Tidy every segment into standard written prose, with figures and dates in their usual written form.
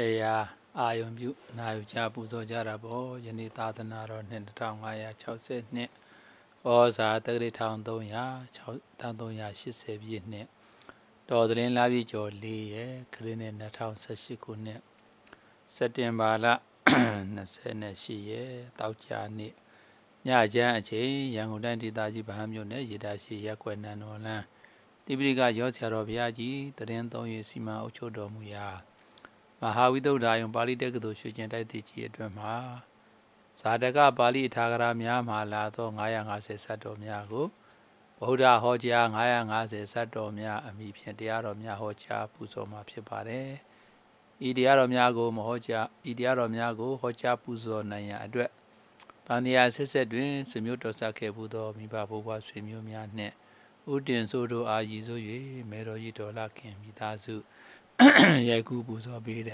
တရားအာယုံပြုနာယူကြပူဇော်ကြတာပေါ့ယနေ့သာသနာတော်နှစ်2560နှစ်ဩဇာတက္ကရာ1380ပြည့်နှစ်တော်သင်းလာပြီကျော်4ရက်ခရစ်နှစ်2018ခုနှစ်စက်တင်ဘာလ28ရက်တောက်ကြနေ့ညချမ်းအချိန်ရန်ကုန်တိုင်းဒေသကြီးဗဟန်းမြို့နယ်ရေတာရှိရက်ကွယ်နန်းတော်လန်းတိပိဋကရောဆရာတော်ဘုရားကြီးတရင်သုံးရစီမံအုပ်ချုပ်တော်မူရာမဟာဝိသုဒ္ဓယုံပါဠိတက္ကသိုလ်ရွှေကျင်တိုက်သည့်ကြီးအတွင်းမှာဇာတကပါဠိအထာဂရများမှာလာသော950ဇတ်တော်များကိုဗုဒ္ဓဟောကြား950ဇတ်တော်များအမိဖြင့်တရားတော်များဟောကြားပူဇော်မှာဖြစ်ပါတယ်။ဤတရားတော်များကိုဟောကြားပူဇော်နိုင်ရန်အတွက်တန်တရားဆက်ဆက်တွင်ဆွေမျိုးတော်ဆက်ခဲ့ဘူးသောမိဘဘိုးဘွားဆွေမျိုးများနှင့်ဥတင်ဆိုတို့အာရည်ဆို၍မေတော်ကြီးတော်လာခင်မိသားစုရိုက်ကူးပူဇော်ပေးတဲ့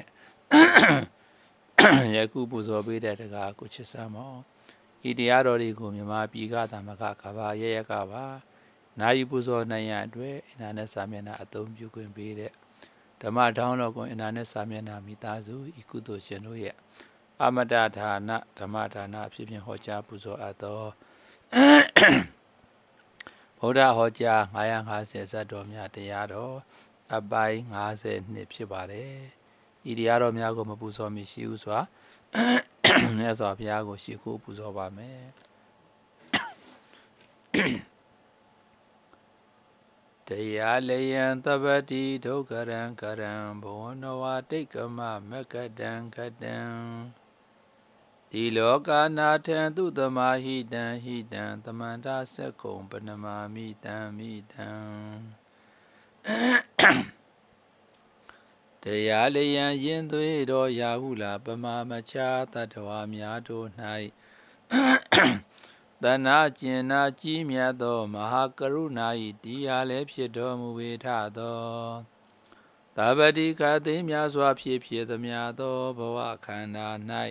ရိုက်ကူးပူဇော်ပေးတဲ့တကားကိုချစ်စမ်းမောဤတရားတော်တွေကိုမြန်မာပြည်ကသမဂကဘာရရကပါနာယီပူဇော်နိုင်ရန်အတွက်အင်တာနက်စာမျက်နှာအသုံးပြုခွင့်ပေးတဲ့ဓမ္မထောင်းတော်ကိုအင်တာနက်စာမျက်နှာမိသားစုဤကုသိုလ်ရှင်တို့ရဲ့အမတဌာနဓမ္မဌာနအဖြစ်ဖြင့်ဟောကြားပူဇော်အပ်သောဗုဒ္ဓဟောကြား950ဇတ်တော်များတရားတော်အပိုင်း50နှစ်ဖြစ်ပါတယ်။ဤတရားတော်များကိုမပူဇော်မီရှိဟုစွာမြတ်စွာဘုရားကိုရှိခိုးပူဇော်ပါမယ်။တရားလယံသဗ္ဗတိဒုက္ခရံကရံဘဝနဝတိတ်ကမမကတံကတံဒီလောကနာထံသူတမဟိတံဟိတံသမန္တာစက္ကုံပနမာမိတံမိတံတရားလျံရင်သွေးတော်ရာဟုလာပမာမချာတတ္တဝါများတို့၌တဏှာကျင်နာကြီးမြတ်သောမဟာကရုဏာ၏တရားလည်းဖြစ်တော်မူဝေထသောသဗ္ဗတိကသိများစွာဖြစ်သမျှသောဘဝခန္ဓာ၌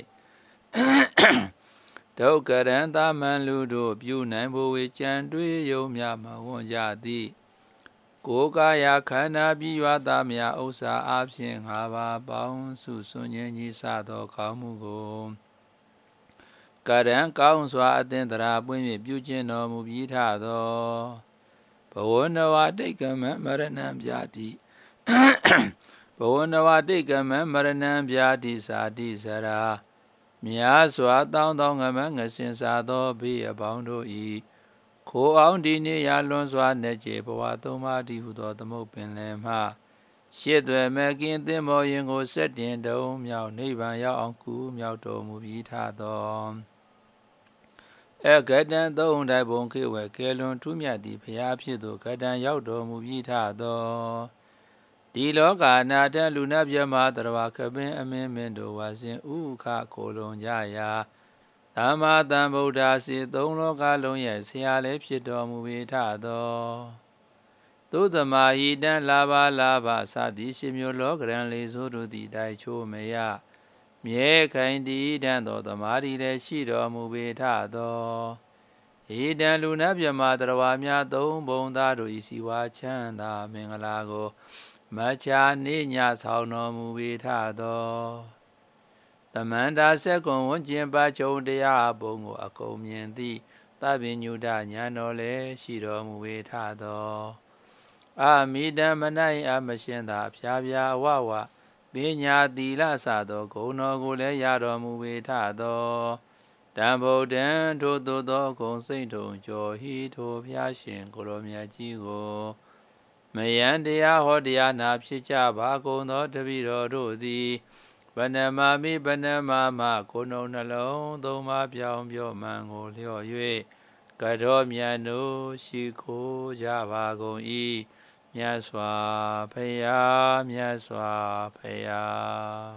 ဒုက္ခရံသမန်လူတို့ပြုနိုင်ဖို့ဝေကြံတွေးယုံများမဝွန်ကြသည်ကိုယ်ကာယခန္ဓာပြီးရွာသားများဥစ္စာအဖြစ်၅ပါးပေါင်းစုစွန့်ခြင်းကြီးစသောကောင်းမှုကိုကရံကောင်းစွာအသင်္တရာပွင့်၍ပြုခြင်းတော်မူပြီးထသောဘဝနဝတိတ်ကမမရဏံဗျာတိဘဝနဝတိတ်ကမမရဏံဗျာတိစာတိစရာမြာစွာတောင်းငမငစင်စားသောဘေးအပေါင်းတို့၏ခိုးအောင်ဒီနေ့ရလွန်စွာနေကျေဘဝသုံးပါးတည်းဟုသောသမုတ်ပင်လယ်မှရှစ်သွဲမကင်းသင်္ဘောရင်ကိုဆက်တင်တုံမြောက်နိဗ္ဗာန်ရောက်အောင်ကူမြောက်တော်မူပြီးထသောကတံသုံးတိုင်ဘုံခေဝဲကဲလွန်ထူးမြတ်သည့်ဘုရားဖြစ်သောကတံရောက်တော်မူပြီးထသောဒီလောကနာထလူနာပြမတရဝခပင်အမင်းမင်းတို့ဝါစဉ်ဥခခိုလုံးကြရာသမ္မာသမ္ဗုဒ္ဓစေသုံးလောကလုံးရဲ့ဆရာလည်းဖြစ်တော်မူပေထသောသုတမဟိတံလာဘစသည်ရှင်မျိုးလောကရန်လေးဆိုတို့သည်တိုက်ချိုးမရမြဲခိုင်တည်တန်သောသမာဓိလည်းရှိတော်မူပေထသောဣတံလူနာပြမတရဝများသုံးဘုံသားတို့၏စီဝါချမ်းသာမင်္ဂလာကိုမချာနေညဆောင်တော်မူပေထသောသမန္တာစက္ကုံဝဉ္ကျင်ပါချုပ်တရားဘုံကိုအကုန်မြင်သည့်သဗ္ဗညုတဉာဏ်တော်လည်းရှိတော်မူပေထသောအမိတံမနိုင်အမရှင်သာဖြာဖြာဝဝပညာသီလစသောဂုဏ်တော်ကိုလည်းရတော်မူပေထသောတံဗုဒ္ဓံထိုသို့သောဂုံစိတ်ထုံကျော်ဟိထိုဖျားရှင်ကိုရောမြတ်ကြီးကိုမယံတရားဟောတရားနာဖြစ်ကြပါကုန်သောတပည့်တော်တို့သည်ဗနမာမိဗနမာမကိုယ်နှုတ်နှလုံးသုံးပါးပြောင်းပြောမှန်ကိုလျော့၍ကတော်မြတ်တို့ရှိခိုးကြပါကုန်၏မြတ်စွာဘုရားမြတ်စွာဘုရား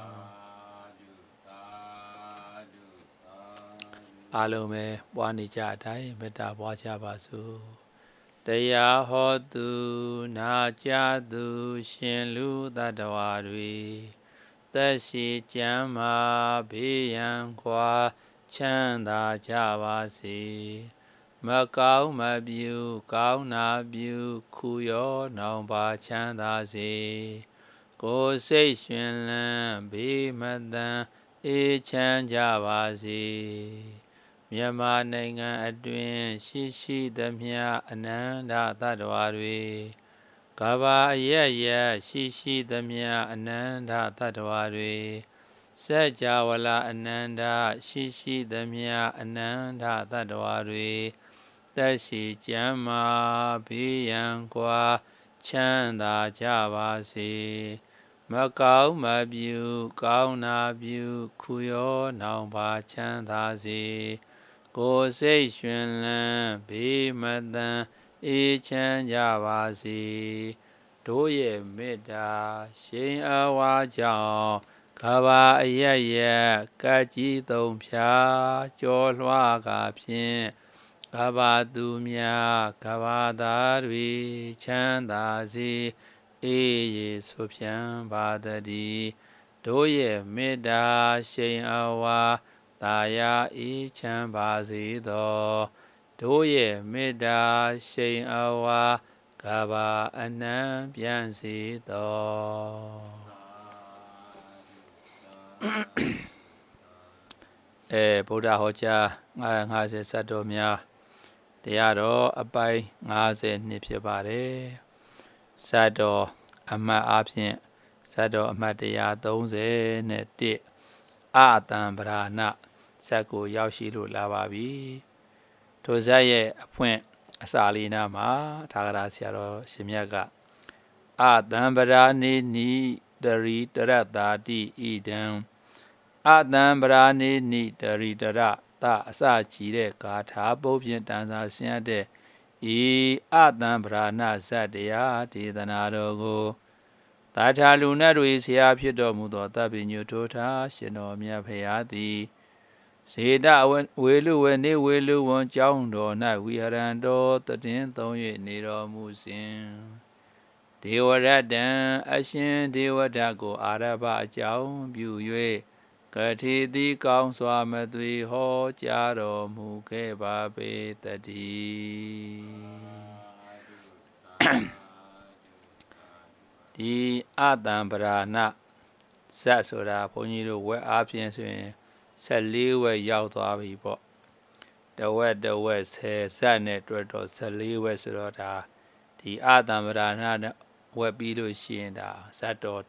အားလုံးပဲပွားနေကြအတိုင်းမေတ္တာပွားကြပါစို့တရားဟောသူနာကြားသူရှင်လူသတ္တဝါတွေသက်ရှိကျမ်းမာဘေးရန်ခွာချမ်းသာကြပါစေမကောင်းမပြုကောင်းနာပြုခုရောနောင်ပါချမ်းသာစေကိုယ်စိတ်ရှင်လန်းဘေးမတန်အေးချမ်းကြပါစေမြန်မာနိုင်ငံအတွင်းရှိသမျှအနန္တသတ္တဝါတွေကဘာအရရှိသမျှအနန္တသတ္တဝါတွေစัจ java လာအနန္တရှိသမျှအနန္တသတ္တဝါတွေသက်ရှိကျမ်းမာဘေးရန်ကွာချမ်းသာကြပါစေမကောင်းမပြုကောင်းနာပြုခုရောနောင်ပါချမ်းသာစေကိုယ်စိတ်ရှင်လန်းဘေးမတန်အေးချမ်းကြပါစေတို့ရဲ့မေတ္တာရှိန်အဝါကြောင့်ကဘာအရကကြီးသုံးဖြာကြောလွှားကာဖြင့်ကဘာသူများကဘာသားတွေချမ်းသာစေအေးရေဆိုဖြံပါတည်းတို့ရဲ့မေတ္တာရှိန်အဝါသာယာအေးချမ်းပါစေသောတို့ရဲ့မေတ္တာရှိန်အဝါကဘာအနံပြန်စေသောဗုဒ္ဓဟောကြား950စတ်တော်များတရားတော်အပိုင်း50နှစ်ဖြစ်ပါတယ်စတ်တော်အမှတ်အားဖြင့်စတ်တော်အမှတ်131အတံပရာဏဇက်ကိုရောက်ရှိလို့လာပါပြီထိုဇက်ရဲ့အဖွင့်အစာလေးနာမှာထာဂရဆရာတော်ရှင်မြတ်ကအတံပရာနေနိတရိတရတာတိဣဒံအတံပရာနေနိတရိတရတအစကြည်တဲ့ဂါထာပုဒ်ဖြင့်တန်စာဆင်းရတဲ့ဤအတံပရာဏဇတ်တရားဒေသနာတော်ကိုသာထာလူနတ်တို့ဆရာဖြစ်တော်မူသောတပ်ပညုထိုထာရှင်တော်မြတ်ဖရာသည်စေတဝေလူဝေနေဝေလူဝန်ကျောင်းတော်၌ဝိဟရံတော်တည်သုံး၍နေတော်မူစဉ်ဒေဝရတံအရှင်ဒေဝဒတ်ကိုအာရဘအကြောင်းပြု၍ကတိတိကောင်းစွာမသွေဟောကြားတော်မူခဲ့ပါပေတည်းဒီအတံပရာဏဇတ်ဆိုတာဘုန်းကြီးတို့ဝက်အားဖြင့်ဆိုရင်14ဝက်ရောက်သွားပြီပေါ့တဝက်10ဇတ်နဲ့တွေ့တော့14ဝက်ဆိုတော့ဒါဒီအတံပရာဏနဲ့ဝက်ပြီးလို့ရှိရင်ဒါဇတ်တော်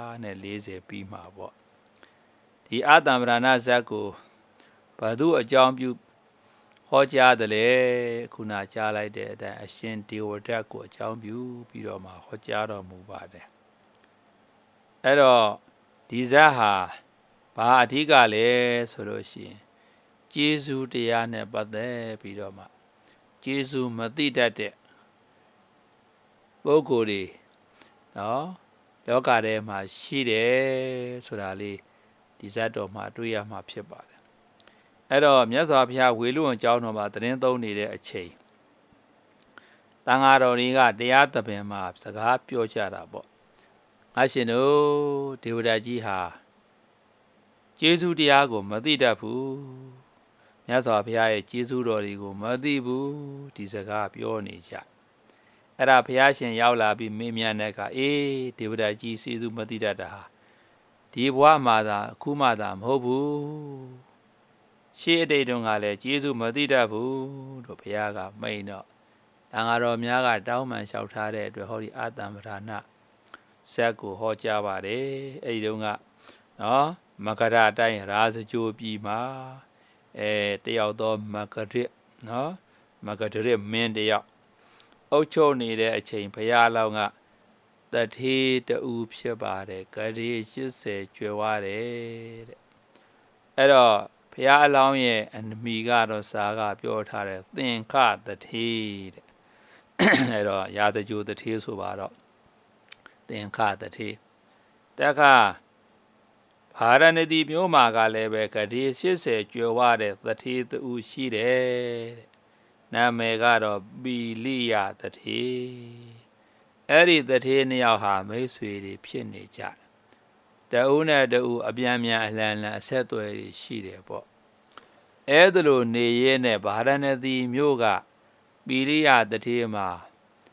140ပြီးမှာပေါ့ဒီအတံပရာဏဇတ်ကိုဘသူအကြောင်းပြုဟောကြားတယ်လေခုနကြားလိုက်တဲ့အတိုင်းအရှင်ဒေဝဒတ်ကိုအကြောင်းပြုပြီးတော့မှဟောကြားတော်မူပါတယ်အဲ့တော့ဒီဇတ်ဟာဘာအဓိကလဲဆိုလို့ရှိရင်ကျေးဇူးတရားနဲ့ပတ်သက်ပြီးတော့မှကျေးဇူးမသိတတ်တဲ့ပုဂ္ဂိုလ်တွေနော်လောကထဲမှာရှိတယ်ဆိုတာလေးဒီဇတ်တော်မှာတွေ့ရမှာဖြစ်ပါတယ်အဲ့တော့မြတ်စွာဘုရားဝေလူဝန်ကျောင်းတော်မှာသတင်းသုံးနေတဲ့အချိန်တန်ဃာတော်တွေကတရားသဘင်မှာစကားပြောကြတာပေါ့ငါရှင်တို့ဒေဝဒတ်ကြီးဟာကျေးဇူးတရားကိုမသိတတ်ဘူးမြတ်စွာဘုရားရဲ့ကျေးဇူးတော်တွေကိုမသိဘူးဒီစကားပြောနေကြအဲ့ဒါဘုရားရှင်ရောက်လာပြီးမေးမြန်းတဲ့အခါအေးဒေဝဒတ်ကြီးကျေးဇူးမသိတတ်တာဒီဘဝမှာသာအခုမှသာမဟုတ်ဘူးရှေးအတိတ်တုန်းကလည်းကျေးဇူးမသိတတ်ဘူးလို့ဘုရားကမိန့်တော့တန်ဃာတော်များကတောင်းပန်လျှောက်ထားတဲ့အတွက်ဟောဒီအတံပရာဏဇက်ကိုဟောကြားပါတယ်အဲ့ဒီတုန်းကနော်မကရအတိုင်းရာဇကြိုပြည်မှာတယောက်တော့မကရစ်နော်မကရစ်မင်းတယောက်အုပ်ချုပ်နေတဲ့အချိန်ဘုရားလောင်းကတထေးတူဖြစ်ပါတယ်ဂရေ80ကျွယ်ဝတယ်တဲ့အဲ့တော့ဘုရားအလောင်းရဲ့အမိကတော့စာကပြောထားတယ်သင်္ခတထေးတဲ့အဲ့တော့ရာဇကြိုတထေးဆိုပါတော့သင်္ခတထေးတခါဗာရဏသီမြို့မှာကလည်းပဲဂရေ80ကျွယ်ဝတဲ့တထေးတူရှိတယ်တဲ့နာမည်ကတော့ပီလိယတထေးအဲ့ဒီတထေးနှစ်ယောက်ဟာမိတ်ဆွေတွေဖြစ်နေကြတယ်တဦးနဲ့တဦးအပြန်ပြန်အလံအဆက်အသွယ်တွေရှိတယ်ပေါ့အဲ့ဒါလိုနေရဲနဲ့ဗာရဏသီမြို့ကပီလိယတထေးမှာ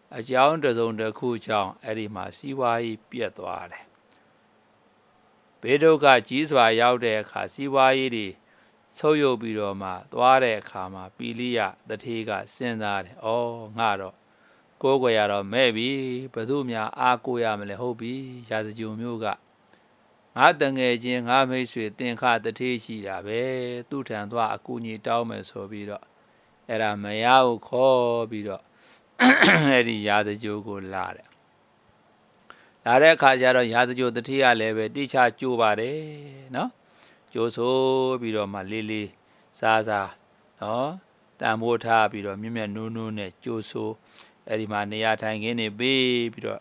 အကြောင်းတစ်စုံတစ်ခုကြောင့်အဲ့ဒီမှာစီးပွားရေးပြတ်သွားတယ်ဘေးဒုက္ခကြီးစွာရောက်တဲ့အခါစီးပွားရေးတွေဆုပ်ယုပ်ပြီးတော့မှသွားတဲ့အခါမှာပီလိယတထေးကစဉ်းစားတယ်။အော်ငါတော့ကိုယ်ကိုယ်ရတော့မဲ့ပြီဘယ်သူများအားကိုးရမလဲဟုတ်ပြီရာဇဂျုံမျိုးကငါတငယ်ချင်းငါမိတ်ဆွေသင်္ခတထေးရှိတာပဲသူ့ထံသွားအကူအညီတောင်းမယ်ဆိုပြီးတော့အဲ့ဒါမရဘူးခေါ်ပြီးတော့အဲ့ဒီရာဇဂျိုကိုလာတယ်လာတဲ့အခါကျတော့ရာဇဂျိုတထေးကလည်းပဲတိချကြိုးပါတယ်နော်ကြိုးဆိုပြီးတော့မှလေးလေးစားစားနော်တန်ဖိုးထားပြီးတော့မြက်မြက်နူးနူးနဲ့ကြိုးဆိုအဲ့ဒီမှာနေရာထိုင်ခင်းနေပြီးတော့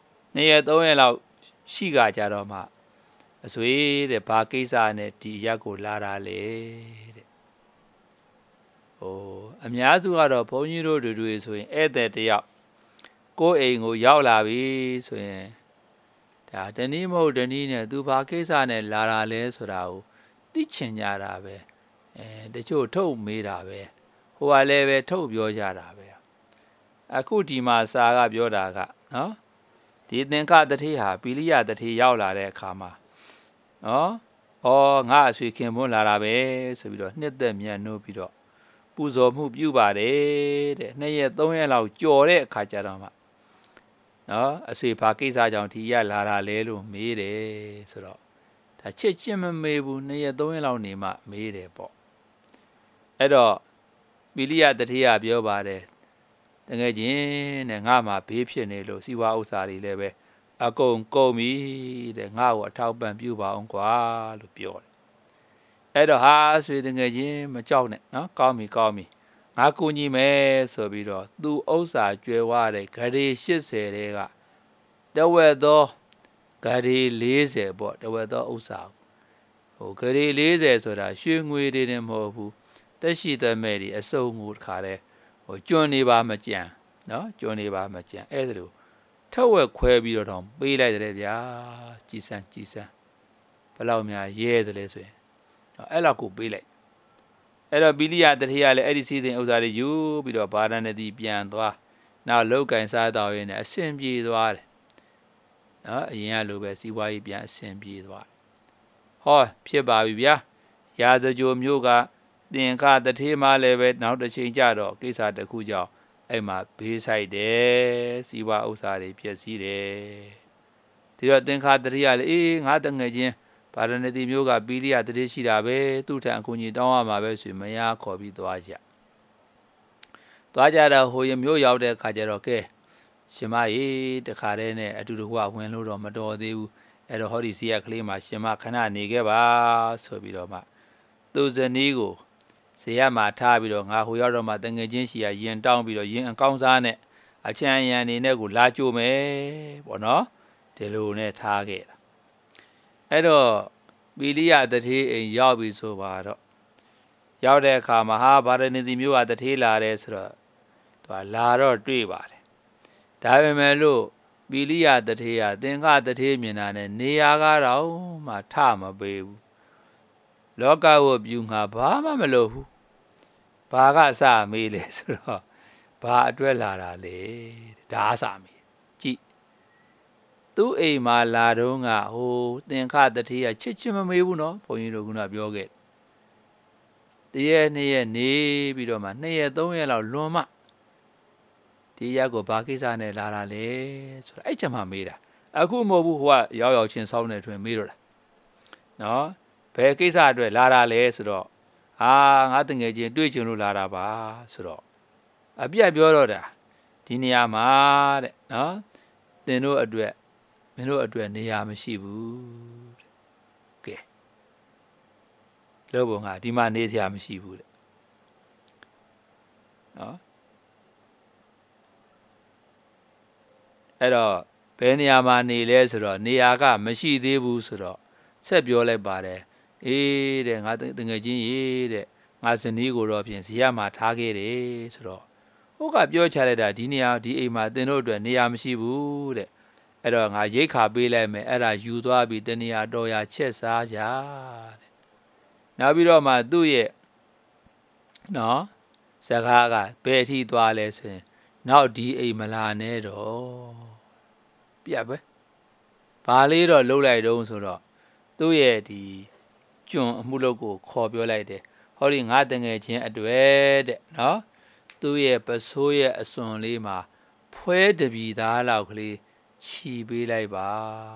2ရက်3ရက်လောက်ရှိကြကြတော့မှအဆွေတဲ့ဘာကိစ္စနဲ့ဒီရက်ကိုလာတာလေတဲ့ဟိုအများစုကတော့ဘုန်းကြီးတို့တွေဆိုရင်ဧည့်သည်တယောက်ကိုယ်အိမ်ကိုရောက်လာပြီဆိုရင်ဒါတနည်းမဟုတ်တနည်းနဲ့သူဘာကိစ္စနဲ့လာတာလဲဆိုတာကိုသိချင်ကြတာပဲတချို့ထုတ်မေးတာပဲဟိုကလည်းပဲထုတ်ပြောကြတာပဲအခုဒီမှာစာကပြောတာကနော်ဒီသင်္ခတထေးဟာပီလိယတထေးရောက်လာတဲ့အခါမှာနော်ဩငါအဆွေခင်ပွန်းလာတာပဲဆိုပြီးတော့နှစ်သက်မြတ်နိုးပြီးတော့ပူဇော်မှုပြုပါတယ်တဲ့2ရက်3ရက်လောက်ကြော်တဲ့အခါကျတော့မှနော်အဆွေဘာကိစ္စကြောင့်ဒီရက်လာတာလဲလို့မေးတယ်ဆိုတော့ဒါချစ်ချင်းမမေးဘူး2ရက်3ရက်လောက်နေမှမေးတယ်ပေါ့အဲ့တော့ပီလိယတထေးကပြောပါတယ်တကယ်ချင်းတဲ့ငါမှာဘေးဖြစ်နေလို့စီဝါဥစ္စာတွေလည်းပဲအကုန်ပြီတဲ့ငါ့ကိုအထောက်ပံ့ပြုပါအောင်ကွာလို့ပြောတယ်အဲ့တော့ဟာဆွေတကယ်ချင်းမကြောက်နဲ့နော်ကောင်းပြီငါကူညီမယ်ဆိုပြီးတော့သူဥစ္စာကျွဲဝတဲ့ဂရေ80တဲကတဝက်သောဂရေ40ပေါ့တဝက်သောဥစ္စာဟိုဂရေ40ဆိုတာရွှေငွေတွေနဲ့မဟုတ်ဘူးတက်ရှိတဲ့မဲ့တွေအစုံငိုတခါတည်းဟိုကျွန်းနေပါမကြံနော်ကျွန်းနေပါမကြံအဲ့ဒါလိုထက်ဝက်ခွဲပြီးတော့ပေးလိုက်တယ်ဗျာကြည်စမ်းဘယ်လောက်များရဲတယ်လဲဆိုရင်အဲ့လောက်ကိုပေးလိုက်အဲ့တော့ပီလိယတထေးကလည်းအဲ့ဒီစီစဉ်ဥစ္စာတွေယူပြီးတော့ဗာရဏသီပြန်သွားနောက်လောက်ကင်စားတော်ရင်းနဲ့အဆင်ပြေသွားတယ်နော်အရင်ကလိုပဲစီးပွားရေးပြန်အဆင်ပြေသွားတယ်ဟောဖြစ်ပါပြီဗျာရာဇဂျိုမျိုးကသင်္ခတထေးမှလည်းပဲနောက်တစ်ချိန်ကြတော့ကိစ္စတစ်ခုကြောင့်အဲ့မှာဘေးဆိုင်တယ်စီးပွားဥစ္စာတွေဖြစ်စည်းတယ်ဒီတော့သင်္ခတထေးကလည်းအေးငါတငယ်ချင်းဗာရဏသီမျိုးကပီလိယတထေးရှိတာပဲသူ့ထံအကူအညီတောင်းရမှာပဲဆိုမရခေါ်ပြီးသွားကြတော့ဟိုရမျိုးရောက်တဲ့ခါကျတော့ကဲရှင်မကြီးတခါတည်းနဲ့အတူတကွဝင်လို့တော့မတော်သေးဘူးအဲ့တော့ဟောဒီစီရကလေးမှာရှင်မခဏနေခဲ့ပါဆိုပြီးတော့မှသူဇနီးကိုဇေယမှာထားပြီးတော့ငါဟိုရောက်တော့မှတငယ်ချင်းရှိရရင်တောင်းပြီးတော့ရင်အကောင်းစားနဲ့အချမ်းရံနေနဲ့ကိုလာကြိုမယ်ပေါ့နော်ဒီလိုနဲ့ထားခဲ့တာအဲ့တော့ပီလိယတထေးအိမ်ရောက်ပြီဆိုပါတော့ရောက်တဲ့အခါမှာဟာဗာရဏသီမျိုးကတထေးလာတယ်ဆိုတော့သူကလာတော့တွေ့ပါတယ်ဒါပေမဲ့လို့ပီလိယတထေးကသင်္ခတထေးမြင်တာနဲ့နေရာကတော့မှထမပေးဘူးလောကဝတ်ပြူငါဘာမှမလုပ်ဘူးဘာကအစမေးလဲဆိုတော့ဘာအတွက်လာတာလဲဒါအစမေးကြည့်သူ့အိမ်မှာလာတော့ကဟိုသင်္ခတထေးကချစ်ချင်မမေးဘူးနော်ဘုန်းကြီးတို့ကပြောခဲ့တရက်2ရက်နေပြီးတော့မှ2ရက်3ရက်လောက်လွန်မှဒီရက်ကိုဘာကိစ္စနဲ့လာတာလဲဆိုတော့အဲ့ချက်မှမေးတာအခုမဟုတ်ဘူးဟိုကရောက်ချင်းစောင်းနေတွင်မေးတော့တာနော်ဘယ်ကိစ္စအတွက်လာတာလဲဆိုတော့ဟာငါတငယ်ချင်းတွေ့ချင်လို့လာတာပါဆိုတော့အပြတ်ပြောတော့တာဒီနေရာမှာတဲ့နော်သင်တို့အတွက်မင်းတို့အတွက်နေရာမရှိဘူးတဲ့ကဲလောဘငါဒီမှာနေစရာမရှိဘူးတဲ့နော်အဲ့တော့ဘယ်နေရာမှာနေလဲဆိုတော့နေရာကမရှိသေးဘူးဆိုတော့ဆက်ပြောလိုက်ပါတယ်အေးတဲ့ငါတငယ်ချင်းရေးတဲ့ငါဇနီးကိုတော့ဖြင့်ဇီယမှာထားခဲ့တယ်ဆိုတော့ဟိုကပြောချလိုက်တာဒီနေရာဒီအိမ်မှာသင်တို့အတွက်နေရာမရှိဘူးတဲ့အဲ့တော့ငါရိတ်ခါပေးလိုက်မယ်အဲ့ဒါယူသွားပြီးတနေရာတော်ရာချက်စားကြတဲ့နောက်ပြီးတော့မှသူ့ရဲ့နော်စကားကဘယ်အထိသွားလဲဆိုရင်နောက်ဒီအိမ်မလာနဲ့တော့ပြတ်ပဲဘာလေးတော့လှုပ်လိုက်တော့ဆိုတော့သူ့ရဲ့ဒီကျွန်အမှုလုပ်ကိုခေါ်ပြောလိုက်တယ်ဟောဒီငါတငယ်ချင်းအတွေ့တဲ့နော်သူ့ရဲ့ပစိုးရဲ့အစွန်လေးမှာဖွဲတပြီသားလောက်ကလေးခြီပေးလိုက်ပါ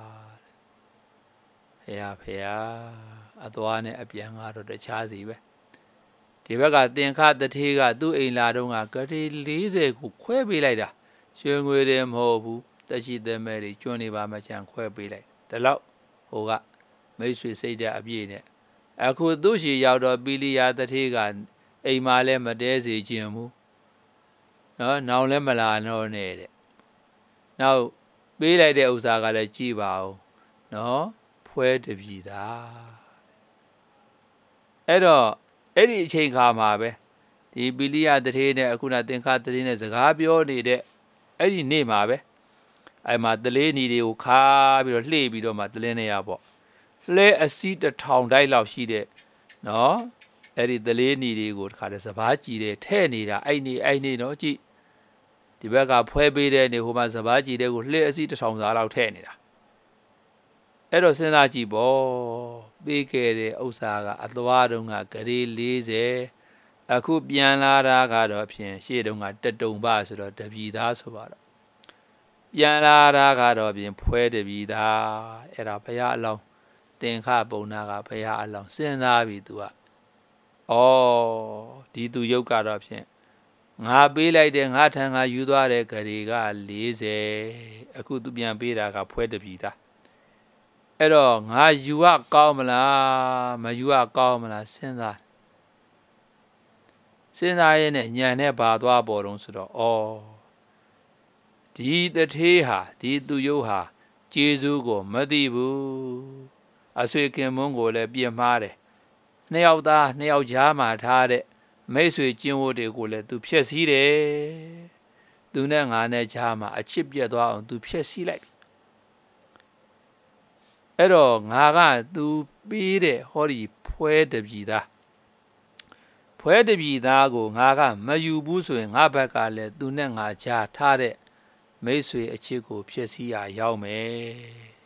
ဖေဟာအသွားနဲ့အပြန်ကတော့တခြားစီပဲဒီဘက်ကတင်ခတထေးကသူ့အိမ်လာတော့ကဂရီ40ကိုခွဲပေးလိုက်တာရွှေငွေတွေမဟုတ်ဘူးတရှိသမဲတွေကျွန်းနေပါမချမ်းခွဲပေးလိုက်ဒါလောက်ဟိုကမိတ်ဆွေစိတ်တဲ့အပြည့်နဲ့အခုသူ့ရှိရောက်တော့ပီလီယာတထေးကအိမ်မှာလည်းမတဲစေခြင်းဘူးနော်နောင်လည်းမလာတော့နဲ့တဲ့နောက်ပေးလိုက်တဲ့ဥစ္စာကလည်းကြည်ပါဦးနော်ဖွဲတပြီသားအဲ့တော့အဲ့ဒီအချိန်ခါမှာပဲဒီပီလီယာတထေးနဲ့အခုနသင်္ခတထေးနဲ့စကားပြောနေတဲ့အဲ့ဒီနေ့မှာပဲအဲ့မှာတလေးညီတွေကိုခါပြီးတော့လှည့်ပြီးတော့မှတလင်းနေရပေါ့လဲအစီး1000တိုက်လောက်ရှိတဲ့နော်အဲ့ဒီတလေးညီတွေကိုတခါတည်းစပားကြည်တယ်ထဲ့နေတာအဲ့နေနော်ကြည့်ဒီဘက်ကဖွဲပေးတဲ့နေဟိုမှာစပားကြည်တဲ့ကိုလှည့်အစီး1000စားလောက်ထဲ့နေတာအဲ့တော့စဉ်းစားကြည့်ပေါ့ပေးခဲ့တဲ့ဥစ္စာကအသွားတုန်းကဂရေ40အခုပြန်လာတာကတော့ဖြင့်ရှေ့တုန်းကတတုံပါဆိုတော့တပြီသားဆိုပါတော့ပြန်လာတာကတော့ဖြင့်ဖွဲတပြီသားအဲ့ဒါဘုရားအလောင်းတင်ခပုံနာကဘုရားအလောင်းစဉ်းစားပြီသူကဒီသူရုပ်ကတော့ဖြင့်ငါပေးလိုက်တဲ့ငါထံကယူသွားတဲ့ဂရေက40အခုသူပြန်ပေးတာကဖွဲတပြီသားအဲ့တော့ငါယူရကောင်းမလားမယူရကောင်းမလားစဉ်းစားရဲနဲ့ညံနဲ့ပါသွားပေါ်တော့ဆိုတော့ဒီတထေးဟာဒီသူယုတ်ဟာကျေးဇူးကိုမသိဘူးအဆွေခင်မွန်းကိုလည်းပြစ်မှားတယ်နှစ်ယောက်သားနှစ်ယောက်ကြားမှာထားတဲ့မိတ်ဆွေကျင်းဝတ်တွေကိုလည်းသူဖျက်ဆီးတယ်သူနဲ့ငါနဲ့ကြားမှာအချစ်ပြတ်သွားအောင်သူဖျက်ဆီးလိုက်အဲ့တော့ငါကသူပေးတဲ့ဟောဒီဖွဲတပြီသားကိုငါကမယူဘူးဆိုရင်ငါဘက်ကလည်းသူနဲ့ငါကြားထားတဲ့မိတ်ဆွေအချစ်ကိုဖျက်ဆီးရရောက်မယ်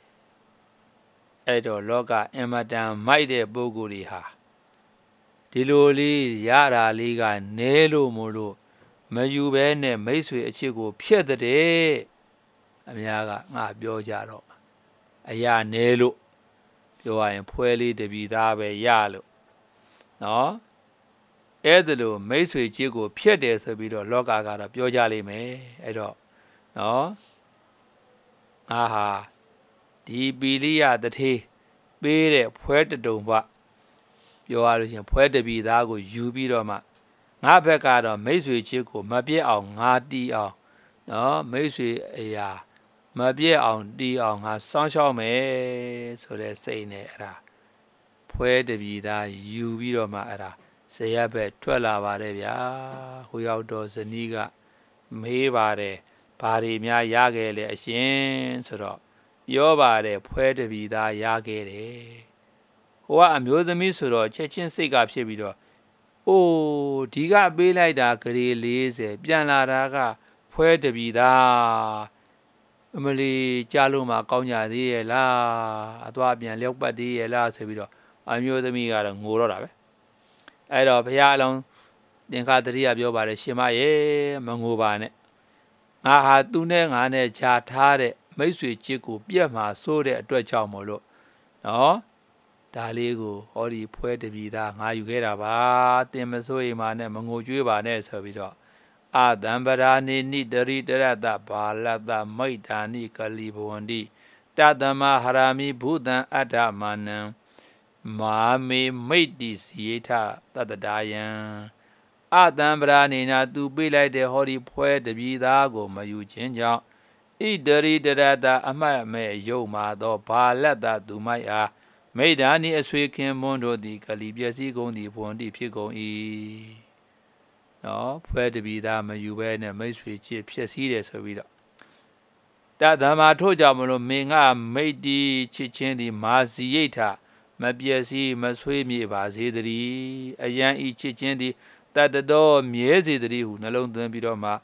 အဲ့တော့လောကအင်မတန်မိုက်တဲ့ပုဂ္ဂိုလ်တွေဟာဒီလိုလေးရတာလေးကနဲလို့မို့လို့မယူဘဲနဲ့မိတ်ဆွေအချစ်ကိုဖျက်တဲ့အများကငါပြောကြတော့အရာနဲလို့ပြောရရင်ဖွဲလေးတပြီသားပဲရလို့နော်အဲ့ဒါလို့မိတ်ဆွေချစ်ကိုဖျက်တယ်ဆိုပြီးတော့လောကကတော့ပြောကြလိမ့်မယ်အဲ့တော့နော်ငါဟာဒီပီလိယတထေးပေးတဲ့ဖွဲတတုံဘပြောရလို့ရှင်ဖွဲတပြီသားကိုယူပြီးတော့မှငါဘက်ကတော့မိတ်ဆွေချစ်ကိုမပြည့်အောင်ငါတီးအောင်နော်မိတ်ဆွေအရာမပြည့်အောင်တီးအောင်ငါစောင့်ရှောက်မယ်ဆိုတဲ့စိတ်နဲ့အဲ့ဒါဖွဲတပြီသားယူပြီးတော့မှအဲ့ဒါဇေယျဘက်ထွက်လာပါတယ်ဗျာဟိုရောက်တော့ဇနီးကမေးပါတယ်ဘာတွေများရခဲ့လဲအရှင်ဆိုတော့ပြောပါတယ်ဖွဲတပြီသားရခဲ့တယ်ဟိုကအမျိုးသမီးဆိုတော့ချက်ချင်းစိတ်ကဖြစ်ပြီးတော့ဒီကပေးလိုက်တာဂရေ40ပြန်လာတာကဖွဲတပြီသားအမလီကြားလို့မှကောင်းကြသေးရဲ့လားအသွားပြန်လျောက်ပတ်သေးရဲ့လားဆိုပြီးတော့အမျိုးသမီးကတော့ငိုတော့တာပဲအဲ့တော့ဘုရားအလောင်းသင်္ခတရိယပြောပါတယ်ရှင်မရဲ့မငိုပါနဲ့ငါဟာသူနဲ့ငါနဲ့ခြားထားတဲ့မိတ်ဆွေချစ်ကိုပြက်မှာစိုးတဲ့အတွက်ကြောင့်မို့လို့နော်ဒါလေးကိုဟောဒီဖွဲတပြီသားငါယူခဲ့တာပါတင်မစိုးရိမ်ပါနဲ့မငိုကြွေးပါနဲ့ဆိုပြီးတော့အတံပရာနိနိတရိတရတဘာလတမိတ်တာနိကလိဘဝန္တိတတမဟရာမိဘုဒ္ဓံအတ္တမာနံမာမေမိတ်တိစီယထတတဒါယံအတံပရာနေနာသူပေးလိုက်တဲ့ဟောဒီဖွဲတပြီသားကိုမယူခြင်းကြောင့်ဣတရိတရတအမှတ်မဲ့ရုပ်မာသောဘာလတသူမိုက်အားမိဒာနိအဆွေခင်မွန်းတို့သည်ကလိပျက်စီးကုန်သည်ဘွန်တိဖြစ်ကုန်၏နော်ဖွဲတပြီသားမယူဘဲနဲ့မိတ်ဆွေချစ်ဖြစ်စည်းတယ်ဆိုပြီးတော့တသမထို့ကြောင့်မလို့မင်းကမိတ်တီချစ်ချင်းသည်မာစီရိဋ္ဌမပျက်စီးမဆွေးမြေပါစေတည်းအယံဤချစ်ချင်းသည်တတတော်မြဲစေတည်းဟုနှလုံးသွင်းပြီးတော့မှ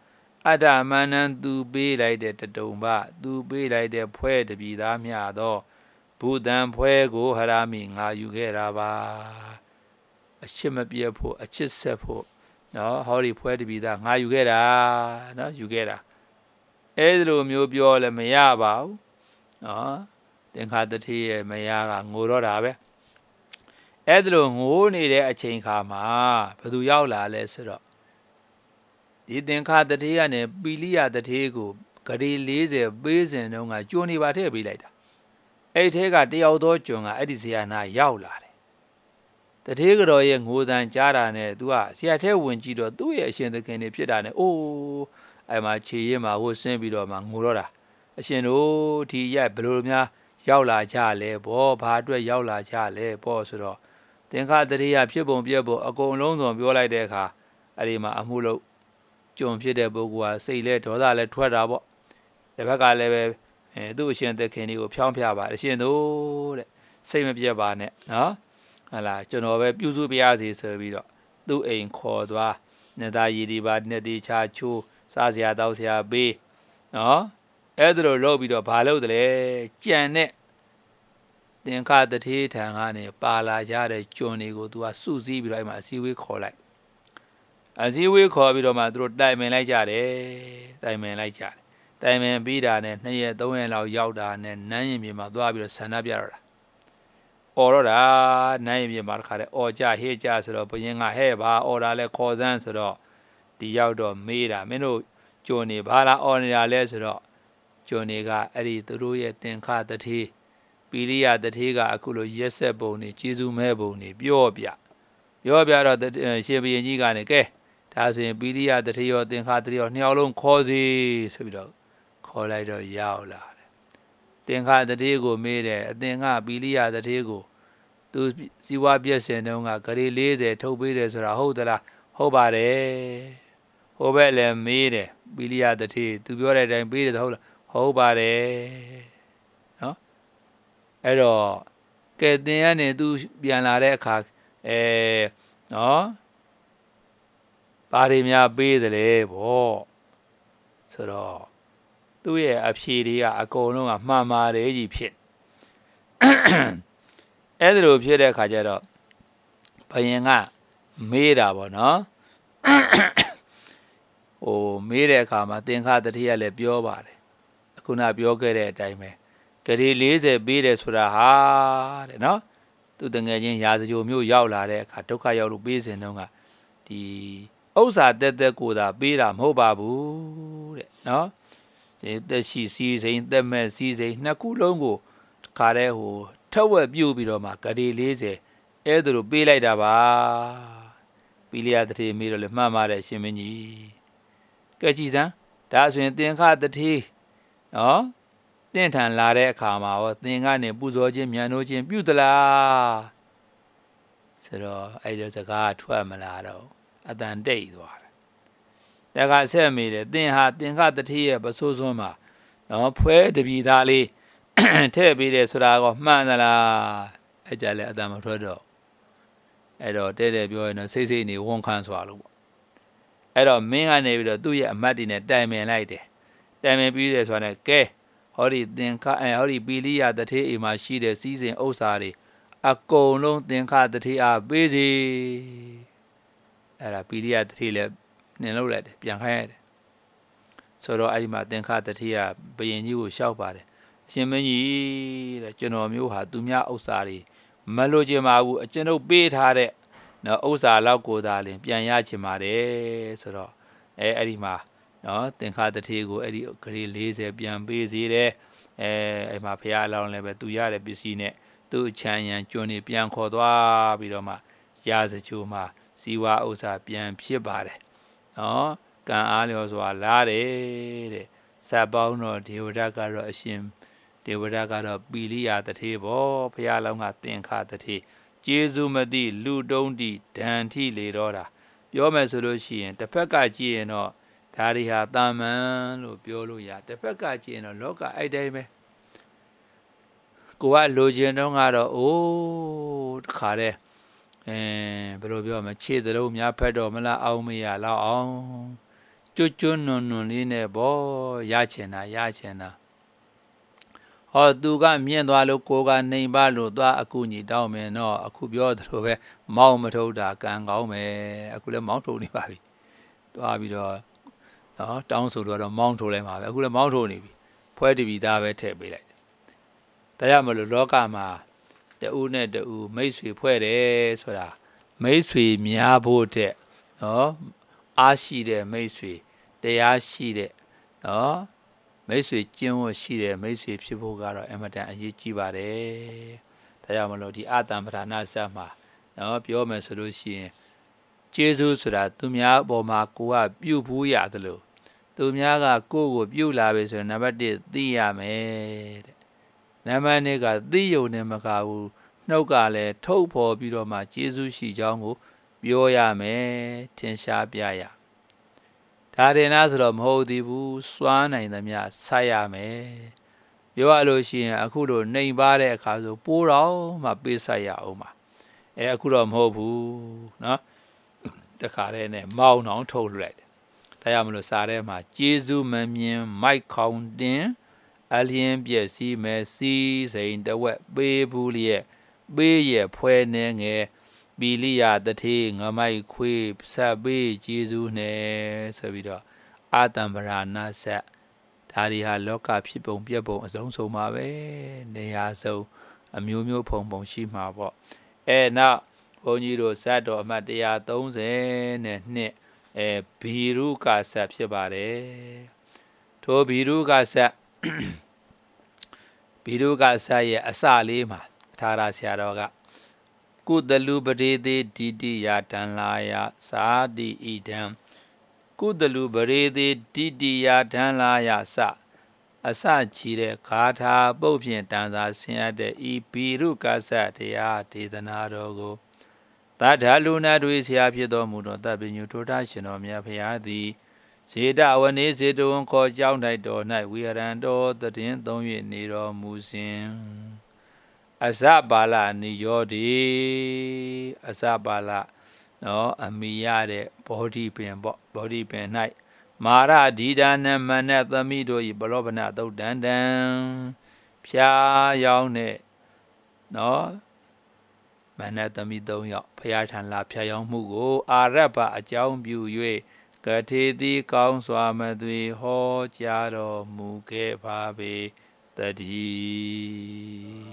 အတ္တမန္တန်သူပေးလိုက်တဲ့တတုံပသူပေးလိုက်တဲ့ဖွဲတပြည်သားမြသောဘူတံဖွဲကိုဟရမိငါယူခဲ့တာပါအချစ်မပြတ်ဖို့အချစ်ဆက်ဖို့နော်ဟောဒီဖွဲတပြည်သားငါယူခဲ့တာနော်ယူခဲ့တာအဲ့ဒီလိုမျိုးပြောလည်းမရပါဘူးနော်သင်္ခါတတိရဲ့မယားကငိုတော့တာပဲအဲ့ဒီလိုငိုနေတဲ့အချိန်ခါမှာဘယ်သူရောက်လာလဲဆိုတော့ဒီသင်္ခါတတိကနေပီလိယတတိကိုဂရီ40ပေးစဉ်တုန်းကကျွန်းနေပါထည့်ပေးလိုက်တာအဲ့ထဲကတယောက်သောကျွန်းကအဲ့ဒီဇာနာရောက်လာတယ်တတိကတော်ရဲ့ငိုတန်ကြားတာနဲ့သူကဆရာထဲဝင်ကြည့်တော့သူ့ရဲ့အရှင်သခင်တွေဖြစ်တာနဲ့အိုးအဲ့မှာခြေရင်းမှာဟိုဆင်းပြီးတော့မှငိုတော့တာအရှင်တို့ဒီရက်ဘယ်လိုများရောက်လာကြလဲဘောဘာအတွက်ရောက်လာကြလဲဘောဆိုတော့သင်္ခါတတိယဖြစ်ပုံပြက်ဖို့အကုန်လုံးစုံပြောလိုက်တဲ့အခါအဲ့ဒီမှာအမှုလို့ကြုံဖြစ်တဲ့ပုဂ္ဂိုလ်ကစိတ်လဲဒေါသလဲထွက်တာပေါ့တစ်ဖက်ကလည်းပဲသူ့အရှင်သခင်တွေကိုဖြောင်းပြပါအရှင်တို့တဲ့စိတ်မပြတ်ပါနဲ့နော်ဟလာကျွန်တော်ပဲပြုစုပြရစီဆိုပြီးတော့သူ့အိမ်ခေါ်သွားနေသားရည်ဒီပါနေတိချာချိုးစားစရာတောက်စရာပေးနော်အဲ့ဒါလိုလုပ်ပြီးတော့ဘာလုပ်တယ်လဲကြံတဲ့သင်္ခါတတိထံကနေပါလာကြတဲ့ကျွန်တွေကိုသူကစုစည်းပြီးတော့အဲ့မှာအစည်းအဝေးခေါ်လိုက်အစည်းအဝေးခေါ်ပြီးတော့မှသူတို့တိုင်ပင်လိုက်ကြတယ်တိုင်ပင်လိုက်ကြတယ်တိုင်ပင်ပြီးတာနဲ့2ရက်3ရက်လောက်ရောက်တာနဲ့နန်းရင်မြေမှာသွားပြီးတော့ဆန္ဒပြတော့တာအော်တော့တာနန်းရင်မြေမှာတခါတည်းအော်ကြဟေ့ကြဆိုတော့ဘုရင်ကဟဲ့ပါအော်တာလဲခေါ်စမ်းဆိုတော့ဒီရောက်တော့မေးတာမင်းတို့ကျွန်နေဘာလာအော်နေတာလဲဆိုတော့ကျွန်နေကအဲ့ဒီသူတို့ရဲ့သင်္ခါတတိပီလိယတတိကအခုလိုရက်ဆက်ပုံနေကျေးဇူးမဲပုံနေပြောပြတော့ရှင်ဘုရင်ကြီးကနေကဲဒါဆိုရင်ပီလိယတတိရောသင်္ခါတတိရောနှစ်ယောက်လုံးခေါ်စီဆိုပြီးတော့ခေါ်လိုက်တော့ရောက်လာတယ်သင်္ခါတတိကိုမေးတယ်အသင်္ခါပီလိယတတိကိုသူစီဝါပြည့်စင်တုန်းကဂရီ40ထုတ်ပေးတယ်ဆိုတာဟုတ်သလားဟုတ်ပါတယ်ဟိုဘက်လည်းမေးတယ်ပီလိယတတိသူပြောတဲ့အတိုင်းပေးတယ်ဟုတ်လားဟုတ်ပါတယ်နော်အဲ့တော့ကဲသင်ကနေသူပြန်လာတဲ့အခါနော်ဘာတွေများပေးတယ်လဲဗောဆိုတော့သူ့ရဲ့အဖြေတွေကအကုန်လုံးကမှန်ပါတယ်ကြီးဖြစ်အဲ့ဒါလိုဖြစ်တဲ့အခါကျတော့ဘုရင်ကမေးတာဗောနော်ဟိုမေးတဲ့အခါမှာသင်္ခါတတိယလည်းပြောပါတယ်အခုနပြောခဲ့တဲ့အတိုင်းပဲဂရီ40ပေးတယ်ဆိုတာဟာတဲ့နော်သူတငယ်ချင်းရာဇဂိုမျိုးရောက်လာတဲ့အခါဒုက္ခရောက်လို့ပေးစဉ်တုန်းကဒီဥစ္စာတက်ကိုသာပေးတာမဟုတ်ပါဘူးတဲ့နော်ဒီတက်ရှိစီစိန်တက်မဲ့စီစိန်နှစ်ခုလုံးကိုခါတဲ့ဟိုထက်ဝက်ပြုတ်ပြီးတော့မှဂရီ40အဲ့ဒါလိုပေးလိုက်တာပါပီလိယတတိမေးတော့လေမှန်ပါတယ်ရှင်မင်းကြီးကဲကြည်စမ်းဒါဆိုရင်သင်္ခါတတိနော်တင့်ထန်လာတဲ့အခါမှာရောသင်ကနေပူဇော်ခြင်းမြန်လို့ခြင်းပြုသလားဆိုတော့အဲ့ဒီစကားထွက်မလာတော့အတန်တိတ်သွားတယ်ဒါကဆက်မိတယ်သင်ဟာသင်္ခတတိရဲ့ပစိုးစွန်းမှာနော်ဖွဲတပြီသားလေးထည့်ပေးတယ်ဆိုတာကမှန်သလားအဲ့ကြလဲအတန်မထွက်တော့အဲ့တော့တဲ့ပြောရင်တော့စိတ်နေဝန်ခံစွာလို့ပေါ့အဲ့တော့မင်းကနေပြီးတော့သူ့ရဲ့အမတ်တွေနဲ့တိုင်ပင်လိုက်တယ်တိုင်ပင်ပြီးတယ်ဆိုတာနဲ့ကဲဟောဒီသင်္ခဟောဒီပီလိယတတိအိမ်မှာရှိတဲ့စီးစိမ်ဥစ္စာတွေအကုန်လုံးသင်္ခတတိအားပေးစီအဲ့ဒါပီလိယတတိလည်းနင်လုပ်လိုက်တယ်ပြန်ခိုင်းရတယ်ဆိုတော့အဲ့ဒီမှာသင်္ခတတိကဘုရင်ကြီးကိုလျှောက်ပါတယ်အရှင်မင်းကြီးတဲ့ကျွန်တော်မျိုးဟာသူများဥစ္စာတွေမလိုချင်ပါဘူးကျွန်ုပ်ပေးထားတဲ့နော်ဥစ္စာလောက်ကိုသာလင်ပြန်ရချင်ပါတယ်ဆိုတော့အဲ့ဒီမှာနော်သင်္ခါတတိကိုအဲ့ဒီဂရီ40ပြန်ပေးစေတယ်အဲ့မှာဖရာအလောင်းလည်းပဲသူရတဲ့ပစ္စည်းနဲ့သူ့ချမ်းရန်ကျွန်းနေပြန်ခေါ်သွားပြီးတော့မှရာဇချိုးမှာဇီဝဥစ္စာပြန်ဖြစ်ပါတယ်နော်ကံအားလျော်စွာလားတယ်တဲ့စပ်ပေါင်းတော့ဒေဝဒကတော့အရှင်ဒေဝဒကတော့ပီလိယတတိဘောဖရာအလောင်းကသင်္ခါတတိကျေးဇူးမသိလူတုံးတိဒဏ်ထိလေတော့တာပြောမယ်ဆိုလို့ရှိရင်တစ်ဖက်ကကြည့်ရင်တော့ဒါတွေဟာတာမန်လို့ပြောလို့ရတစ်ဖက်ကကြည့်ရင်တော့လောကအဲ့တိုင်းပဲကိုကလိုချင်တော့ကတော့အိုးတခါတဲ့ဘယ်လိုပြောမလဲခြေစလုံးများဖက်တော့မလားအောင်မရလောက်အောင်ကျွနွန်လေးနဲ့ပေါ့ရချင်တာဟောသူကမြင့်သွားလို့ကိုကနှိမ်ပါလို့သွားအခုညီတောင်းမယ်နော်အခုပြောသလိုပဲမောင်းမထုတ်တာကံကောင်းမယ်အခုလည်းမောင်းထုတ်နေပါပြီသွားပြီးတော့နော်တောင်းဆိုတော့မောင်းထုတ်လိုက်ပါပဲအခုလည်းမောင်းထုတ်နေပြီဖွဲတပြီသားပဲထည့်ပေးလိုက်ဒါကြောင့်မလို့လောကမှာတူနဲ့တူမိတ်ဆွေဖွဲ့တယ်ဆိုတာမိတ်ဆွေများဖို့တဲ့နော်အားရှိတဲ့မိတ်ဆွေတရားရှိတဲ့နော်မိတ်ဆွေကျင့်ဝတ်ရှိတဲ့မိတ်ဆွေဖြစ်ဖို့ကတော့အမတန်အရေးကြီးပါတယ်ဒါကြောင့်မလို့ဒီအတ္တပဌာနာစမှာနော်ပြောမယ်ဆိုလို့ရှိရင်ကျေးဇူးဆိုတာသူများအပေါ်မှာကိုကပြုတ်ဘူးရတယ်လို့သူများကကိုယ့်ကိုပြုတ်လာပြီဆိုရင်နံပါတ်1သိရမယ်တဲ့နံပါတ်2ကသိယုံနဲ့မကဘူးနှုတ်ကလည်းထုတ်ဖော်ပြီးတော့မှကျေးဇူးရှိကြောင်းကိုပြောရမယ်ထင်ရှားပြရဒါရင်လားဆိုတော့မဟုတ်သေးဘူးစွမ်းနိုင်သမျှဆက်ရမယ်ပြောရလို့ရှိရင်အခုလိုနှိမ်ပါတဲ့အခါဆိုပိုးတော့မှပေးဆက်ရအောင်ပါအခုတော့မဟုတ်ဘူးเนาะတခါတည်းနဲ့မောင်းအောင်ထုတ်လိုက်တယ်ဒါကြောင့်မလို့စာထဲမှာကျေးဇူးမမြင်မိုက်ခေါင်တင်အလျင်းပြည့်စည်မယ်စီးစိန်တဝက်ပေးဘူးလျက်ပေးရဖွဲနေငယ်ပီလိယတထေငမိုက်ခွေးဆက်ပေးကျေးဇူးနဲ့ဆိုပြီးတော့အာတံပရာဏဆက်ဒါတွေဟာလောကဖြစ်ပုံပြက်ပုံအဆုံးပါပဲနေရာစုံအမျိုးမျိုးဖုံဖုံရှိမှာပေါ့နောက်ဘုန်းကြီးတို့ဇတ်တော်အမှတ်130နဲ့ဘီရုကဆက်ဖြစ်ပါတယ်ထိုဘီရုကဆက်ရဲ့အစလေးမှာထာရဆရာတော်ကကုသလူပရိသေဒိတိယတံလာယသာတိဣဒံကုသလူပရိသေဒိတိယတံလာယစအစချီတဲ့ဂါထာပုတ်ဖြင့်တန်စာဆင်းရတဲ့ဤဘီရုကဆတရားဒေသနာတော်ကိုတထာလူနာတွေဆရာဖြစ်တော်မူသောတပ္ပညုထိုထရှင်တော်မြတ်ဖရာသည်ဇေတဝနေဇေတဝန်ခေါ်ကြောင်းတိုက်တော်၌ဝိဟရန်တော်တည်သုံး၍နေတော်မူစဉ်အစပါဠနိယောတိအစပါဠနော်အမိရတဲ့ဘောဓိပင်ပေါ့ဘောဓိပင်၌မာရဒိဒါနမနသမိတို့ဤပလောဗနသုတ်တန်တံဖြာယောင်းတဲ့နော်မနသမိ3ယောက်ဖရာထံလာဖြာယောင်းမှုကိုအာရဗအကြောင်းပြု၍ကထေတိကောင်းစွာမသွေဟောကြားတော်မူခဲ့ပါပေတည်း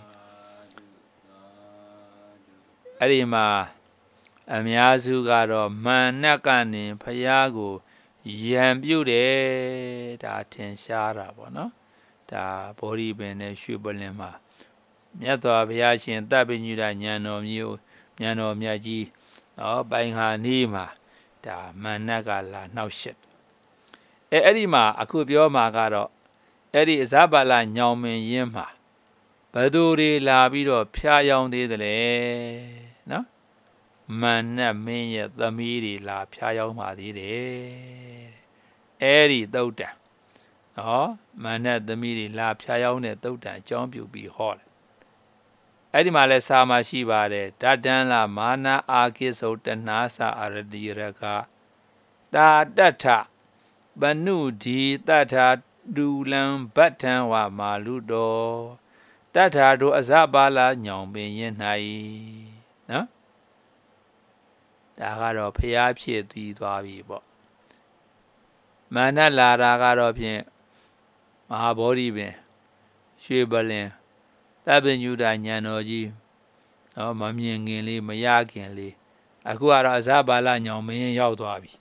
အဲ့ဒီမှာအများစုကတော့မာနကနေဖရာကိုယံပြုတ်တယ်ဒါထင်ရှားတာပေါ့နော်ဒါဘောဓိပင်နဲ့ရွှေပလင်မှာမြတ်စွာဘုရားရှင်တပ္ပညုတဉာဏ်တော်မျိုးဉာဏ်တော်မြတ်ကြီးနော်ပိုင်ဟာနီးမှာဒါမာနကလာနှောက်ရှက်အဲ့ဒီမှာအခုပြောမှာကတော့အဲ့ဒီအဇပါလညောင်မင်းရင်းမှာဘသူတွေလာပြီးတော့ဖျားယောင်းသေးတယ်လေနော်မာနမင်းရဲ့သမီးတွေလာဖျားယောင်းပါသေးတယ်အဲ့ဒီသုတ်တံနော်မာနသမီးတွေလာဖျားယောင်းတဲ့သုတ်တံအကြောင်းပြုပြီးဟောတယ်အဲ့ဒီမှာလဲစာမရှိပါတယ်တတန်လာမာနအာကိသုတနာသအရတိရကတာတထဘနုဒီတထဒူလံဗတ္ထံဝမာလူတော်တထတို့အဇပါလညောင်ပင်ရင်၌နော်ဒါကတော့ဖျားဖြစ်ပြီးသွားပြီပေါ့မာနလာတာကတော့ဖြင့်မဟာဗောဓိပင်ရွှေပလင်တပ္ပညုတဉာဏ်တော်ကြီးနော်မမြင်ခင်လေးမရခင်လေးအခုကတော့အဇပါလညောင်မင်းရောက်သွားပြီ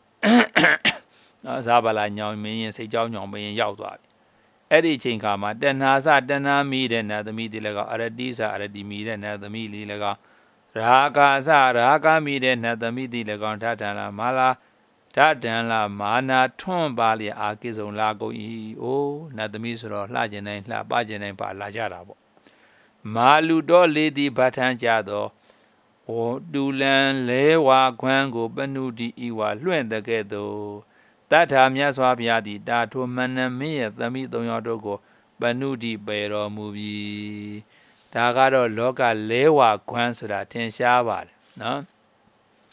နော်အဇပါလညောင်မင်းစိတ်ကြောင်းညောင်မင်းရောက်သွားပြီအဲ့ဒီအချိန်ခါမှာတဏှာစတဏှာမိတဲ့နတ်သမီးတွေလည်းကအရတိစအရတိမိတဲ့နတ်သမီးလေးလည်းကရာဂာစရာဂမိတဲ့နတ်သမီးတွေလည်းကောင်ထထန်လာမာလာထထန်လာမာနာထွန်းပါလျအာကိစုံလာကုန်၏အိုးနတ်သမီးဆိုတော့လှကျင်တိုင်းလှပကျင်တိုင်းပါလာကြတာပေါ့မာလူတော်လေးသည်ဗတ်ထန်းကြသောဟောတူလန်လဲဝါခွမ်းကိုပနုတိဤဝါလွှင့်တဲ့ကဲ့သို့တထာမြတ်စွာဘုရားသည်တာထိုမန္နမင်းရဲ့သမီး3ယောက်တို့ကိုပနုတိပယ်တော်မူပြီးဒါကတော့လောကလဲဝါခွမ်းဆိုတာထင်ရှားပါတယ်နော်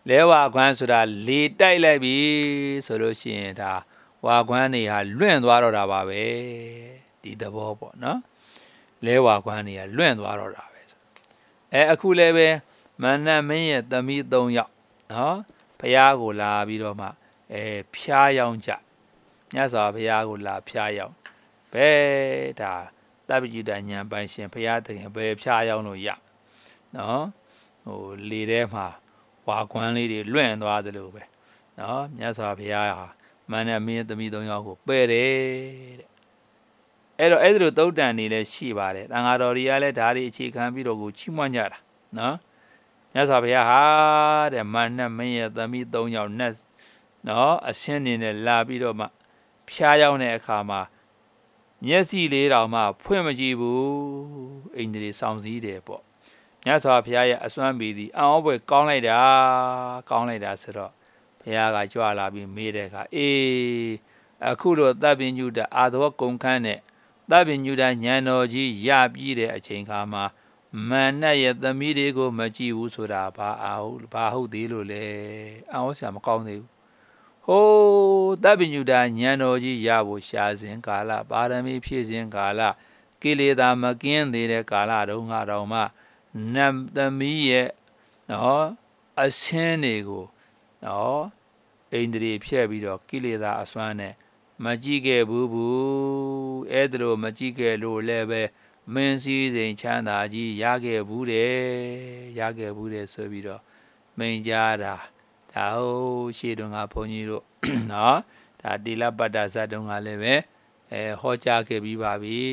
လဲဝါခွမ်းဆိုတာလေတိုက်လိုက်ပြီဆိုလို့ရှိရင်ဒါဝါခွမ်းတွေဟာလွင့်သွားတော့တာပါပဲဒီသဘောပေါ့နော်လဲဝါခွမ်းတွေကလွင့်သွားတော့တာပဲအခုလည်းပဲမန္တမင်းရဲ့သမီး3ယောက်နော်ဘုရားကိုလာပြီးတော့မှဖျားယောင်းကြမြတ်စွာဘုရားကိုလာဖျားယောင်းဘယ်ဒါတပ္ပယုတဉာဏ်ပိုင်ရှင်ဘုရားသခင်ဘယ်ဖျားယောင်းလို့ရနော်ဟိုလေထဲမှာဝါခွမ်းလေးတွေလွင့်သွားသလိုပဲနော်မြတ်စွာဘုရားဟာမန္တမင်းသမီး3ယောက်ကိုပယ်တယ်တဲ့အဲ့တော့အဲ့ဒီလိုသုတ်တန်နေလည်းရှိပါတယ်တန်ဃာတော်တွေကလည်းဒါတွေအခြေခံပြီးတော့ကိုချီးမွမ်းကြတာနော်မြတ်စွာဘုရားဟာတဲ့မန္တမင်းရဲ့သမီး3ယောက်နဲ့နော်အရှင်းနေနဲ့လာပြီးတော့မှဖျားရောက်တဲ့အခါမှာမျက်စိလေးတောင်မှဖွင့်မကြည့်ဘူးအိန္ဒြေစောင့်စည်းတယ်ပေါ့မြတ်စွာဘုရားရဲ့အစွမ်းပေသည်အံ့ဩဖွယ်ကောင်းလိုက်တာဆိုတော့ဘုရားကကြွလာပြီးမေးတဲ့အခါအခုတော့သဗ္ဗညုတအာသောကုန်ခန်းနဲ့သဗ္ဗညုတဉာဏ်တော်ကြီးရပြီးတဲ့အချိန်ခါမှာမာနရဲ့သမီးတွေကိုမကြည့်ဘူးဆိုတာဘာဟုတ်သေးလို့လဲအံ့ဩစရာမကောင်းသေးဘူးဟိုးသဗ္ဗညုတဉာဏ်တော်ကြီးရဖို့ရှာစဉ်ကာလပါရမီဖြည့်စဉ်ကာလကိလေသာမကင်းသေးတဲ့ကာလတုန်းကတော့မှနတ်သမီးရဲ့နော်အဆင်းတွေကိုနော်အိန္ဒြေဖြည့်ပြီးတော့ကိလေသာအစွမ်းနဲ့မကြည့်ခဲ့ဘူးအဲ့ဒါလိုမကြည့်ခဲ့လို့လည်းပဲမင်းစည်းစိမ်ချမ်းသာကြီးရခဲ့ဘူးတယ်ဆိုပြီးတော့မိန်ကြားတာဒါဟုတ်ရှေ့တုန်းကဘုန်းကြီးတို့နော်ဒါတိလပတ္တဇတ်တုန်းကလည်းပဲဟောကြားခဲ့ပြီးပါပြီ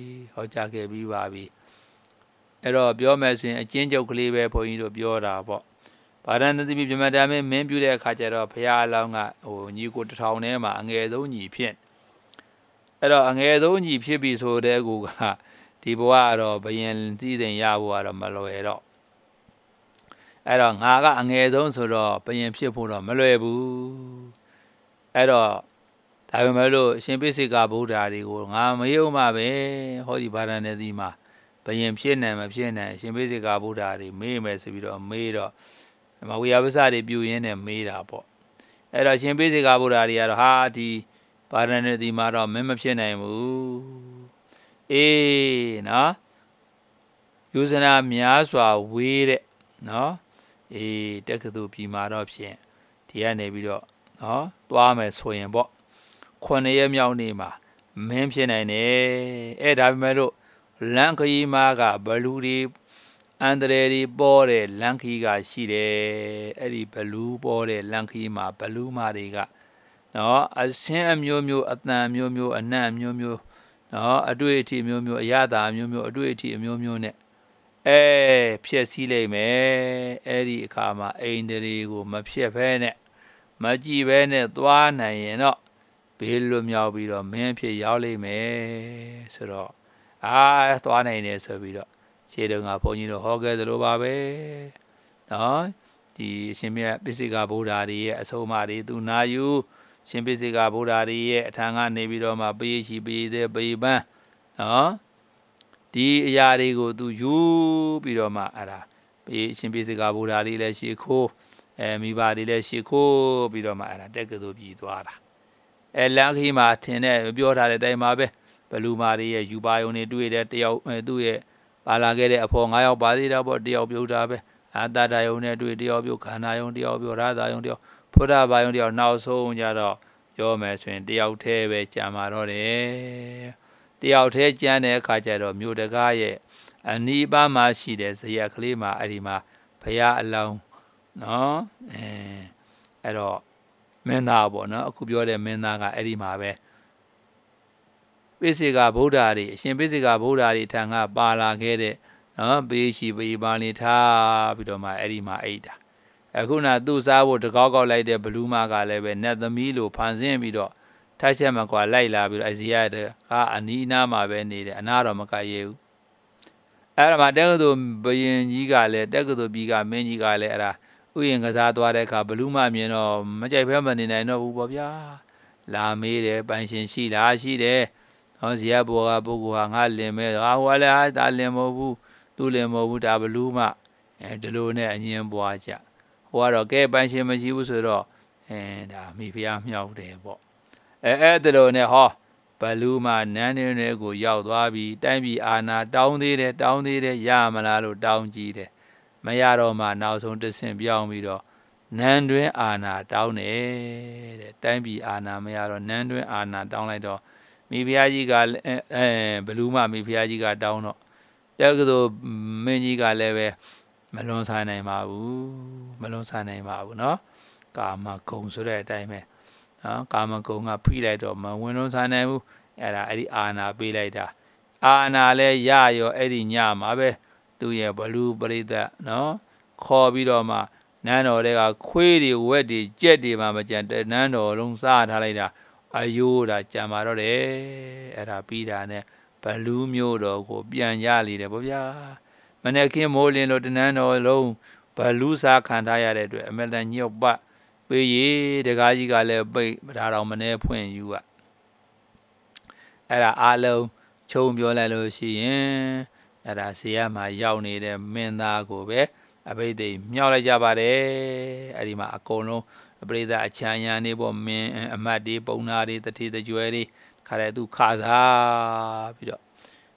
အဲ့တော့ပြောမယ်ဆိုရင်အချင်းချုပ်ကလေးပဲဘုန်းကြီးတို့ပြောတာပေါ့ဗာရဏသီပြမတာမင်းပြုတဲ့အခါကျတော့ဘုရားအလောင်းကညီကို1000ထဲမှာအငယ်ဆုံးညီဖြစ်အဲ့တော့အငယ်ဆုံးညီဖြစ်ပြီဆိုတဲ့ကူကဒီဘဝကတော့ဘယင်စည်းစိမ်ရဖို့ကတော့မလွယ်တော့အဲ့တော့ငါကအငယ်ဆုံးဆိုတော့ဘယင်ဖြစ်ဖို့တော့မလွယ်ဘူးအဲ့တော့ဒါပေမဲ့လို့အရှင်ပိစိကဗုဒ္ဓတွေကိုငါမယုံမှပဲဟောဒီဗာရဏသီမှာဘယင်ဖြစ်နိုင်မဖြစ်နိုင်အရှင်ပိစိကဗုဒ္ဓတွေမေးမယ်ဆိုပြီးတော့မေးတော့မဝိယဝိစတွေပြုရင်းနဲ့မေးတာပေါ့အဲ့တော့ရှင်ပိစိကဗုဒ္ဓတွေကတော့ဟာဒီဗာရဏသီမှာတော့မင်းမဖြစ်နိုင်ဘူးနော်ယူဇနာများစွာဝေးတဲ့နော်တက္ကသိုလ်ပြည်မှာတော့ဖြင့်ဒီကနေပြီးတော့နော်သွားမယ်ဆိုရင်ပေါ့9ရက်မြောက်နေ့မှာမင်းဖြစ်နိုင်တယ်ဒါပေမဲ့လို့လန်ခီမာကဘလူတွေအန္တရာယ်တွေပေါ်တဲ့လန်ခီကရှိတယ်အဲ့ဒီဘလူးပေါ်တဲ့လန်ခီမှာဘလူးမာတွေကနော်အစင်းအမျိုးမျိုးအတန်မျိုးမျိုးအနံ့မျိုးမျိုးနော်အတွေ့အထိမျိုးမျိုးအရသာမျိုးမျိုးအတွေ့အထိအမျိုးမျိုးနဲ့ဖြစ်စည်းလိုက်မယ်အဲ့ဒီအခါမှာအိန္ဒြေကိုမဖြစ်ဘဲနဲ့မကြည့်ဘဲနဲ့သွားနိုင်ရင်တော့ဘေးလွတ်မြောက်ပြီးတော့မင်းဖြစ်ရောက်လိမ့်မယ်ဆိုတော့သွားနိုင်တယ်ဆိုပြီးတော့ရှေ့တုန်းကဘုန်းကြီးတို့ဟောခဲ့သလိုပါပဲနော်ဒီအရှင်မြတ်ပိစိကဗုဒ္ဓတွေရဲ့အဆုံးအမတွေသူနာယူရှင်ပိစိကဗုဒ္ဓတွေရဲ့အထံကနေပြီးတော့မှပေးရှိပေးသေးပေးပန်းနော်ဒီအရာတွေကိုသူယူပြီးတော့မှအဲ့ဒါပေးရှင်ပိစိကဗုဒ္ဓတွေလည်းရှေ့ခိုးမိဘတွေလည်းရှေ့ခိုးပြီးတော့မှအဲ့ဒါတက်ကသိုလ်ပြည်သွားတာလမ်းခီးမှာထင်တဲ့ပြောထားတဲ့အတိုင်းပါပဲဘလူမာတွေရဲ့ယူပါယုံတွေတွေ့တဲ့တယောက်သူ့ရဲ့ပါလာခဲ့တဲ့အဖော်9ယောက်ပါသေးတာပေါ့တယောက်ပြုတ်တာပဲတတယုံနဲ့တွေ့တယောက်ပြုတ်ခန္ဓာယုံတယောက်ပြုတ်ရတာယုံတယောက်ဖုဒ္ဓဘာယုံတယောက်နောက်ဆုံးကြတော့ပြောမယ်ဆိုရင်တယောက်တည်းပဲကြံပါတော့တယ်တယောက်တည်းကြံတဲ့အခါကျတော့မြို့တကားရဲ့အနီးပါးမှာရှိတဲ့ဇယက်ကလေးမှာအဲ့ဒီမှာဘုရားအလောင်းနော်အဲ့တော့မင်းသားပေါ့နော်အခုပြောတဲ့မင်းသားကအဲ့ဒီမှာပဲပိစိကဗုဒ္ဓတွေအရှင်ပိစိကဗုဒ္ဓတွေထံကပါလာခဲ့တဲ့နော်ပေးရှိပေးပါနေထားပြီးတော့မှအဲ့ဒီမှာအိတ်တာအခုနသူ့စားဖို့တကောက်ကောက်လိုက်တဲ့ဘလူးမကလည်းပဲနတ်သမီးလိုဖန်ဆင်းပြီးတော့ထိုက်ချက်မကွာလိုက်လာပြီးတော့အစီရကအနီးအနားမှာပဲနေတယ်အနာတော့မကရဲဘူးအဲ့ဒါမှတက္ကသိုလ်ဘယင်ကြီးကလည်းတက္ကသိုလ်ပြည်ကမင်းကြီးကလည်းအဲ့ဒါဥယျာဉ်ကစားသွားတဲ့အခါဘလူးမမြင်တော့မကြိုက်ဖဲမနေနိုင်တော့ဘူးပေါ့ဗျာလာမေးတယ်ပိုင်ရှင်ရှိလားရှိတယ်ဟောဇီယဘောကပုဂ္ဂိုလ်ဟာငါလင်မဲ့ဟိုလည်းဒါလင်မဟုတ်ဘူးသူလင်မဟုတ်ဘူးဒါဘလူးမဒီလိုနဲ့အငင်းပွားကြဟဟိုကတော့ကဲပိုင်ရှင်မရှိဘူးဆိုတော့ဒါမိဖုရားမြောက်တယ်ပေါ့အဲ့ဒါလိုနဲ့ဟောဘလူးမှနန်းတွင်တွေကိုရောက်သွားပြီးတိုင်းပြည်အာဏာတောင်းသေးတယ်ရမလားလို့တောင်းကြည့်တယ်မရတော့မှနောက်ဆုံးတဆင့်ပြောင်းပြီးတော့နန်းတွင်အာဏာတောင်းတယ်တဲ့တိုင်းပြည်အာဏာမရတော့နန်းတွင်အာဏာတောင်းလိုက်တော့မိဖုရားကြီးကဘလူးမှမိဖုရားကြီးကတောင်းတော့တက္ကသိုလ်မင်းကြီးကလည်းပဲမလွန်ဆန်နိုင်ပါဘူးနော်ကာမဂုဏ်ဆိုတဲ့အတိုင်းပဲနော်ကာမဂုဏ်ကဖိလိုက်တော့မဝင်လွန်ဆန်နိုင်ဘူးအဲ့ဒီအာဏာပေးလိုက်တာအာဏာလဲရရောအဲ့ဒီညမှာပဲသူရဲ့ဘလူးပရိသတ်နော်ခေါ်ပြီးတော့မှနန်းတော်တွေကခွေးတွေဝက်တွေကြက်တွေမှမကြံနန်းတော်လုံးစားထားလိုက်တာအယိုးတာကြံပါတော့တယ်အဲ့ဒါပြီးတာနဲ့ဘလူးမျိုးတော်ကိုပြန်ရလေတယ်ဗောဗျာမနေ့ကမိုးလင်းလို့တနန်းတော်လုံးဘလူးစားခံထားရတဲ့အတွက်အမတန်ညှော့ပတ်ပေးရတကားကြီးကလည်းပိတ်ဒါတော်မနေဖွင့်ယူอ่ะအဲ့ဒါအားလုံးခြုံပြောလိုက်လို့ရှိရင်အဲ့ဒါဇေယျမှာရောက်နေတဲ့မင်းသားကိုပဲအဘိဓိမြောက်လိုက်ကြပါတယ်အဲ့ဒီမှာအကုန်လုံးပရိသတ်အချမ်းရံနေပေါ့မင်းအမတ်တွေပုံနာတွေတတိတကြွယ်တွေခါတဲ့သူခါစားပြီးတော့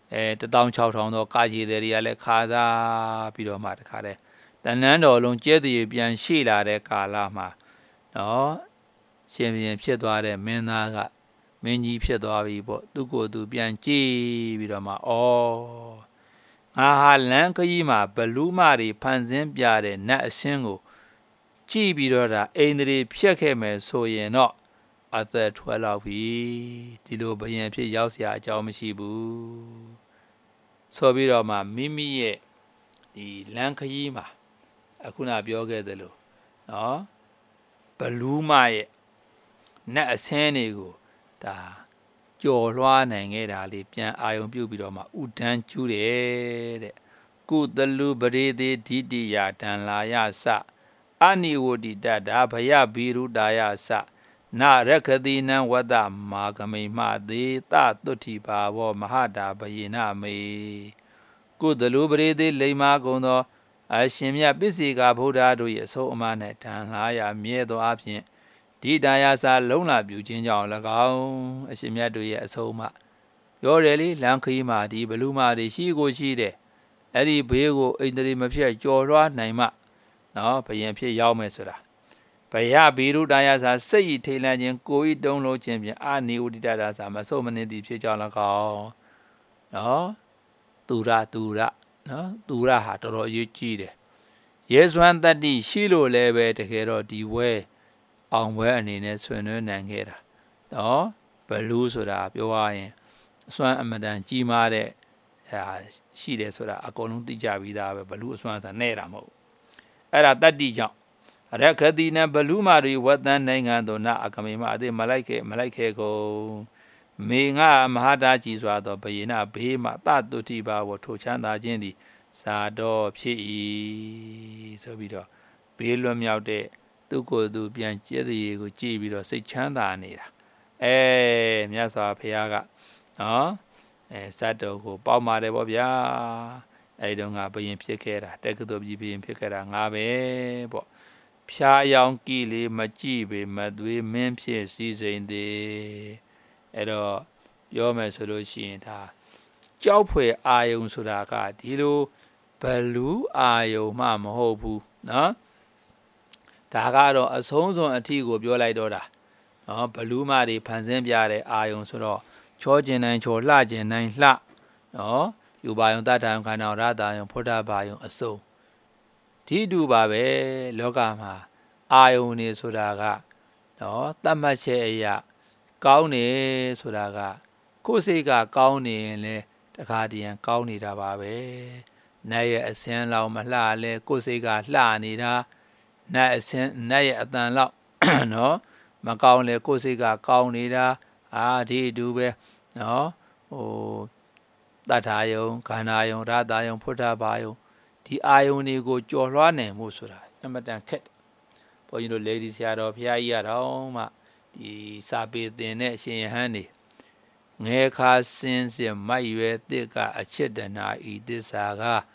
16000တော့ကာကြီးတွေကလည်းခါစားပြီးတော့မှတခါတဲ့တနန်းတော်လုံးကျဲတည်ပြန်ရှိလာတဲ့ကာလမှာနော်ရှင်ပြန်ဖြစ်သွားတဲ့မင်းသားကမင်းကြီးဖြစ်သွားပြီပေါ့သူကိုယ်သူပြန်ကြည့်ပြီးတော့မှငါဟာလမ်းခရီးမှာဘလူးမတွေဖန်ဆင်းပြတဲ့နတ်အစင်းကိုကြည့်ပြီးတော့ဒါအိန္ဒြေဖြတ်ခဲ့မယ်ဆိုရင်တော့အသက်ထွက်လောက်ပြီဒီလိုဘယင်ဖြစ်ရောက်เสียအကြောင်းမရှိဘူးဆိုပြီးတော့မှမိမိရဲ့ဒီလမ်းခရီးမှာအခုနပြောခဲ့သလိုနော်ဘလူးမရဲ့နတ်အစင်းတွေကိုဒါကြော်လွှားနိုင်ခဲ့တာလေးပြန်အာယုံပြုတ်ပြီးတော့မှဥဒန်းကျူးတယ်တဲ့ကုသလူပရိသေဒိတိယတံလာယစအနိဝတိတတာဘယဘိရုတာယစနရခတိနံဝတ္တမာဂမိမသေးတတုတိဘာဝမဟာတာဘယေနမေကုသလူပရိသေလိမ္မာကုံသောအရှင်မြတ်ပစ္စေကဗုဒ္ဓတို့ရဲ့အဆုံးအမနဲ့တန်လာရမြဲသောအဖြစ်ဒီတရားစာလုံးလာပြုခြင်းကြောင့်၎င်းအရှင်မြတ်တို့ရဲ့အဆုံးအမပြောတယ်လေလမ်းခီးမှာဒီဘလူးမာတွေရှိကိုရှိတယ်အဲ့ဒီဘေးကိုအိန္ဒြေမဖြစ်ကြော်လွှားနိုင်မှနော်ဘယင်ဖြစ်ရောက်မယ်ဆိုတာဘယဘိရုတရားစာစိတ်ဤထိလန်းခြင်းကိုဤတုံးလုံးခြင်းဖြင့်အာနိဝတိတတာစာမဆုံးမနစ်သည်ဖြစ်ကြောင်း၎င်းနော်သူရနော်သူရဟာတော်တော်အရေးကြီးတယ်ရဲစွမ်းတတ္တိရှိလို့လည်းပဲတကယ်တော့ဒီဝဲအောင်ပွဲအနေနဲ့ဆွေးနွေးနိုင်ခဲ့တာနော်ဘလူးဆိုတာပြောရရင်အစွမ်းအမတန်ကြီးမားတဲ့ရှိတယ်ဆိုတာအကုန်လုံးသိကြပြီးသားပဲဘလူးအစွမ်းဆိုတာနဲ့တာမဟုတ်အဲ့ဒါတတ္တိကြောင့်ရခတိနဘလူးမာတွေဝတ်တန်းနိုင်ငံသို့နအကမေမအသေးမလိုက်ခဲကုန်မေငါမဟာတာကြီးစွာသောဘယေနဘေးမှတတုတိဘာဝထိုချမ်းသာခြင်းသည်စာတော်ဖြစ်၏ဆိုပြီးတော့ဘေးလွတ်မြောက်တဲ့သူကိုယ်သူပြန်ကျက်စီကိုကြည့်ပြီးတော့စိတ်ချမ်းသာနေတာမြတ်စွာဘုရားကနော်ဇတ်တော်ကိုပေါက်ပါတယ်ဗောဗျာအဲဒီတော့ငါဘယင်ဖြစ်ခဲ့တာတက္ကသိုလ်ပြည်ဘယင်ဖြစ်ခဲ့တာငါပဲဗောဖြားရောင်ကြည်လေးမကြည့်ပေမသွေးမင်းဖြစ်စည်းစိမ်သည်အဲ့တော့ပြောမယ်ဆိုလို့ရှိရင်ဒါကြောက်ဖွယ်အာယုံဆိုတာကဒီလိုဘလူးအာယုံမှမဟုတ်ဘူးနော်ဒါကတော့အဆုံးစွန်အထီကိုပြောလိုက်တော့တာနော်ဘလူးမတွေဖန်ဆင်းပြတဲ့အာယုံဆိုတော့ချောကျင်နိုင်ချောလှကျင်နိုင်လှနော်ယူပါယုံတတ္တယုံခန္ဓာရတယုံဖုဒ္ဓဘာယုံအစုံဒီတူပါပဲလောကမှာအာယုန်နေဆိုတာကနော်တတ်မှတ်ချက်အရာကောင်းနေဆိုတာကကိုယ်စိတ်ကကောင်းနေရင်လေတခါတည်းကောင်းနေတာပါပဲနတ်ရဲ့အစင်းလောက်မလှလဲကိုယ်စိတ်ကလှနေတာနတ်ရဲ့အတန်လောက်နော်မကောင်းလဲကိုယ်စိတ်ကကောင်းနေတာဒီအတူပဲနော်တတ္ထာယုံခန္ဓာယုံရတယုံဖုဒ္ဓဘာယုံဒီအာယုန်တွေကိုကြော်လွှားနိုင်မှုဆိုတာအမတန်ခက်ဘုန်းကြီးတို့လေဒီဆရာတော်ဘုရားကြီးရတော့မှဒီစာပေသင်တဲ့အရှင်ယဟန်နေငဲခါစင်းစင်မိုက်ရွယ်တစ်ကအချစ်တနာဤသစ္စာကပ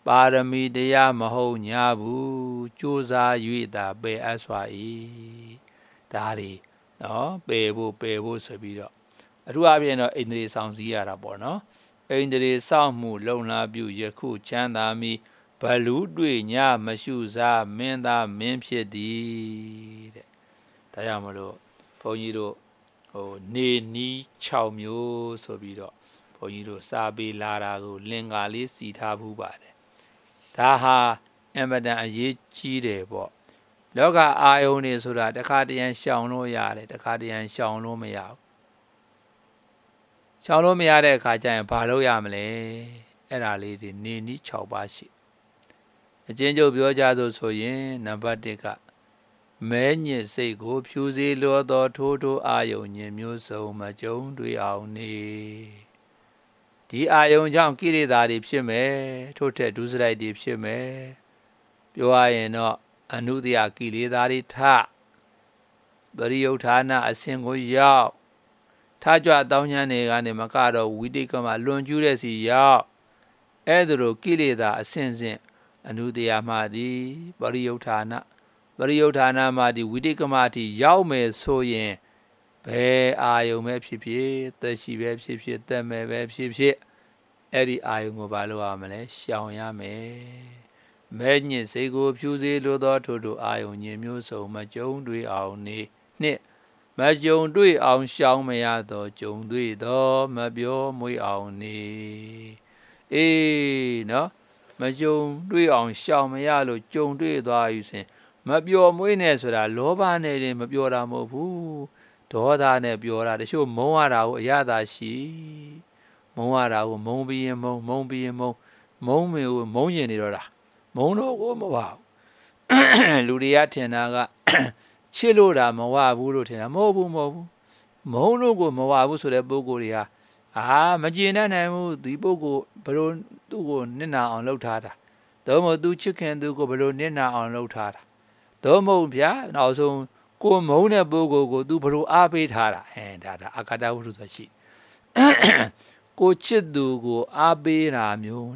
ပါရမီတရားမဟုတ်ညာဘူးကြိုးစား၍သာပယ်အပ်စွာ၏ဒါတွေနော်ပယ်ဖို့ဆိုပြီးတော့အထူးအပြင်တော့ဣန္ဒြေဆောင်စည်းရတာပေါ့နော်ဣန္ဒြေစောင့်မှုလုံလာပြုယခုချမ်းသာမိဘလူတွေ့ညမရှုစားမင်းသားမင်းဖြစ်သည်တဲ့ဒါကြောင့်မလို့ဘုန်းကြီးတို့နေနီး6မျိုးဆိုပြီးတော့ဘုန်းကြီးတို့စာပေလာတာကိုလင်္ကာလေးစီထားဘူးပါတယ်ဒါဟာအမတန်အရေးကြီးတယ်ပေါ့လောကအာယုန်တွေဆိုတာတခါတရံရှောင်လို့ရတယ်တခါတရံရှောင်လို့မရဘူးရှောင်လို့မရတဲ့အခါကျရင်ဘာလုပ်ရမလဲအဲ့ဒါလေးတွေနေနီး6ပါးရှိအချင်းချုပ်ပြောကြဆိုရင်နံပါတ်1ကမဲညစ်စိတ်ကိုဖြူစေလိုသောထိုးအာယုန်ညင်မျိုးစုံမကြုံတွေ့အောင်နေဒီအာယုန်ကြောင့်ကိလေသာတွေဖြစ်မယ်ထို့ထက်ဒုစရိုက်တွေဖြစ်မယ်ပြောရရင်တော့အနုတ္တယကိလေသာတွေထပရိယုဌာနအစဉ်ကိုရောက်ထားကြွတောင်းညံတွေကနေမကတော့ဝိတိတ်ကမှလွန်ကျူးတဲ့စီရောက်အဲ့ဒါလိုကိလေသာအစဉ်စဉ်အနုတ္တယမှသည်ပရိယုဌာနမှာဒီဝိတိတ်ကမတိရောက်မယ်ဆိုရင်ဘယ်အာယုံပဲဖြစ်ဖြစ်သက်ရှိပဲဖြစ်ဖြစ်သက်မဲ့ပဲဖြစ်ဖြစ်အဲ့ဒီအာယုံကိုဘာလို့ရမလဲရှောင်ရမယ်မဲညစ်စိတ်ကိုဖြူစေလိုသောထိုအာယုံညင်မျိုးစုံမကြုံတွေ့အောင်နေနှစ်မကြုံတွေ့အောင်ရှောင်မရသောကြုံတွေ့သောမပြောမွေးအောင်နေအေးနော်မကြုံတွေ့အောင်ရှောင်မရလို့ကြုံတွေ့သွားယူစဉ်မပျော်မွေးနဲ့ဆိုတာလောဘနဲ့တင်မပျော်တာမဟုတ်ဘူးဒေါသနဲ့ပျော်တာတချို့မုန်းရတာကိုအရသာရှိမုန်းရတာကိုမုန်းပြီးရင်မုန်းပြီးရင်မုန်းမေကိုမုန်းကျင်နေတော့တာမုန်းတော့ကိုမဝဘူးလူတွေကထင်တာကချစ်လို့တာမဝဘူးလို့ထင်တာမဟုတ်ဘူးမုန်းလို့ကိုမဝဘူးဆိုတဲ့ပုဂ္ဂိုလ်တွေကမကျင်တတ်နိုင်ဘူးဒီပုဂ္ဂိုလ်ဘယ်လိုသူ့ကိုနစ်နာအောင်လုပ်ထားတာတော့မဟုတ်သူချစ်ခင်သူကိုဘယ်လိုနစ်နာအောင်လုပ်ထားတာတော့မဟုတ်ဗျာနောက်ဆုံးကိုမုန်းတဲ့ပုဂ္ဂိုလ်ကိုသူဘယ်လိုအားပေးထားတာဒါအာကာတဝတ္ထုဆိုရှိကိုချစ်သူကိုအားပေးတာမျိုး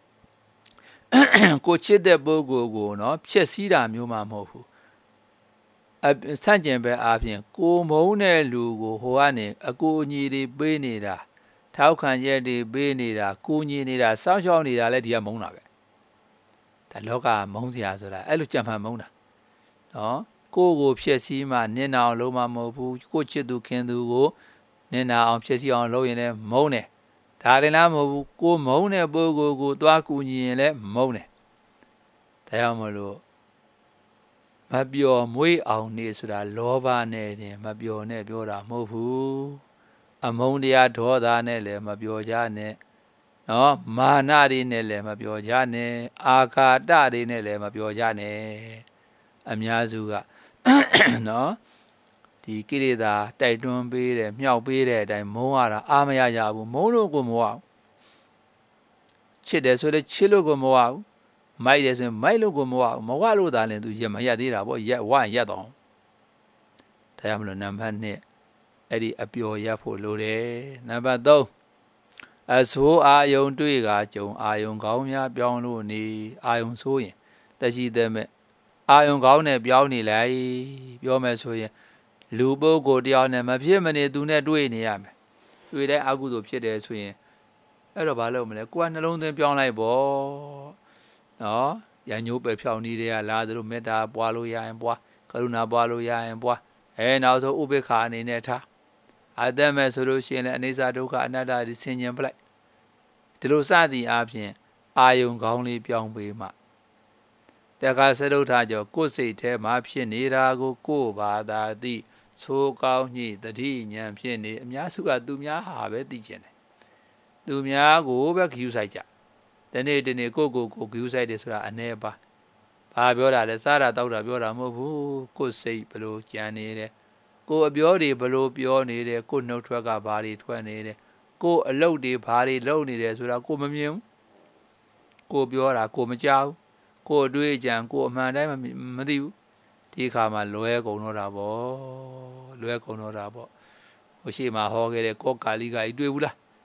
ကိုချစ်တဲ့ပုဂ္ဂိုလ်ကိုနော်ဖျက်ဆီးတာမျိုးမှမဟုတ်ဘူးဆန့်ကျင်ဘက်အားဖြင့်ကိုမုန်းတဲ့လူကိုဟိုကနေအကူအညီတွေပေးနေတာထောက်ခံချက်တွေပေးနေတာကူညီနေတာစောင့်ရှောက်နေတာလည်းဒီကမုန်းတာပဲဒါလောကမုန်းစရာဆိုတာအဲ့လိုကြံဖန်မုန်းတာနော်ကိုဖျက်ဆီးမှနင်နာအောင်လုပ်မှမဟုတ်ဘူးကိုချစ်သူခင်သူကိုနင်နာအောင်ဖျက်ဆီးအောင်လုပ်ရင်လည်းမုန်းတယ်ဒါလည်းလားမဟုတ်ဘူးကိုမုန်းတဲ့ပုဂ္ဂိုလ်ကိုသွားကူညီရင်လည်းမုန်းတယ်ဒါကြောင့်မလို့မပျော်မွေးအောင်နေဆိုတာလောဘနဲ့တင်မပျော်နဲ့ပြောတာမဟုတ်ဘူးအမုန်းတရားဒေါသနဲ့လည်းမပျော်ကြနဲ့နော်မာနတွေနဲ့လည်းမပျော်ကြနဲ့အာဃာတတွေနဲ့လည်းမပျော်ကြနဲ့အများစုကနော်ဒီကိလေသာတိုက်တွန်းပေးတယ်မြောက်ပေးတဲ့အတိုင်းမုန်းရတာအာမရရဘူးမုန်းလို့ကိုမဝဘူးချစ်တယ်ဆိုလည်းချစ်လို့ကိုမဝဘူးမိုက်တယ်ဆိုရင်မိုက်လို့ကိုမဝဘူးမဝလို့သာလည်းသူမရက်သေးတာပေါ့ရက်တော့ဒါကြောင့်မလို့နံပါတ်1အဲ့ဒီအပျော်ရက်ဖို့လိုတယ်နံပါတ်3အဆိုးအာယုံတွေ့ကကြုံအာယုံကောင်းများပြောင်းလို့နေအာယုံဆိုးရင်တရှိတဲ့မဲ့အာယုံကောင်းနဲ့ပြောင်းနေလိုက်ပြောမယ်ဆိုရင်လူပုဂ္ဂိုလ်တယောက်နဲ့မဖြစ်မနေသူနဲ့တွေ့နေရမယ်တွေ့တဲ့အကုသိုလ်ဖြစ်တယ်ဆိုရင်အဲ့တော့ဘာလုပ်မလဲကိုကနှလုံးသွင်းပြောင်းလိုက်ပေါ့နော်ရညိုးပဲဖြောင်းနေတဲ့ကလာသလိုမေတ္တာပွားလို့ရရင်ပွားကရုဏာပွားလို့ရရင်ပွားနောက်ဆုံးဥပေက္ခအနေနဲ့ထားအသက်မဲ့ဆိုလို့ရှိရင်လည်းအနိစ္စဒုက္ခအနတ္တဒီဆင်ញင်ပလိုက်ဒီလိုစသည်အားဖြင့်အာယုံကောင်းလေးပြောင်းပေးမှတခါစရုပ်ထားကြောကိုယ်စိတ်ထဲမှာဖြစ်နေတာကိုဘာသာသိသိုးကောင်းညိတတိဉာဏ်ဖြစ်နေအများစုကသူများဟာပဲသိကျင်တယ်သူများကိုပဲဂရုစိုက်ကြဒီနေ့ကိုဂရုစိုက်တယ်ဆိုတာအနေပါဘာပြောတာလဲစားတာတောက်တာပြောတာမဟုတ်ဘူးကိုယ်စိတ်ဘလို့ကြံနေတယ်ကိုယ်အပြောတွေဘလို့ပြောနေတယ်ကိုယ်နှုတ်ထွက်ကဘာတွေထွက်နေတယ်ကိုယ်အလုပ်တွေဘာတွေလုပ်နေတယ်ဆိုတာကိုယ်မမြင်ဘူးကိုယ်ပြောတာကိုယ်မကြောက်ကိုယ်အတွေ့အကြံကိုယ်အမှန်တိုင်းမသိဘူးဒီခါမှာလွဲကုန်တော့တာပေါ့ဟိုရှိမှဟောခဲ့တဲ့ကောကာလိကကြီးတွေ့ဘူးလား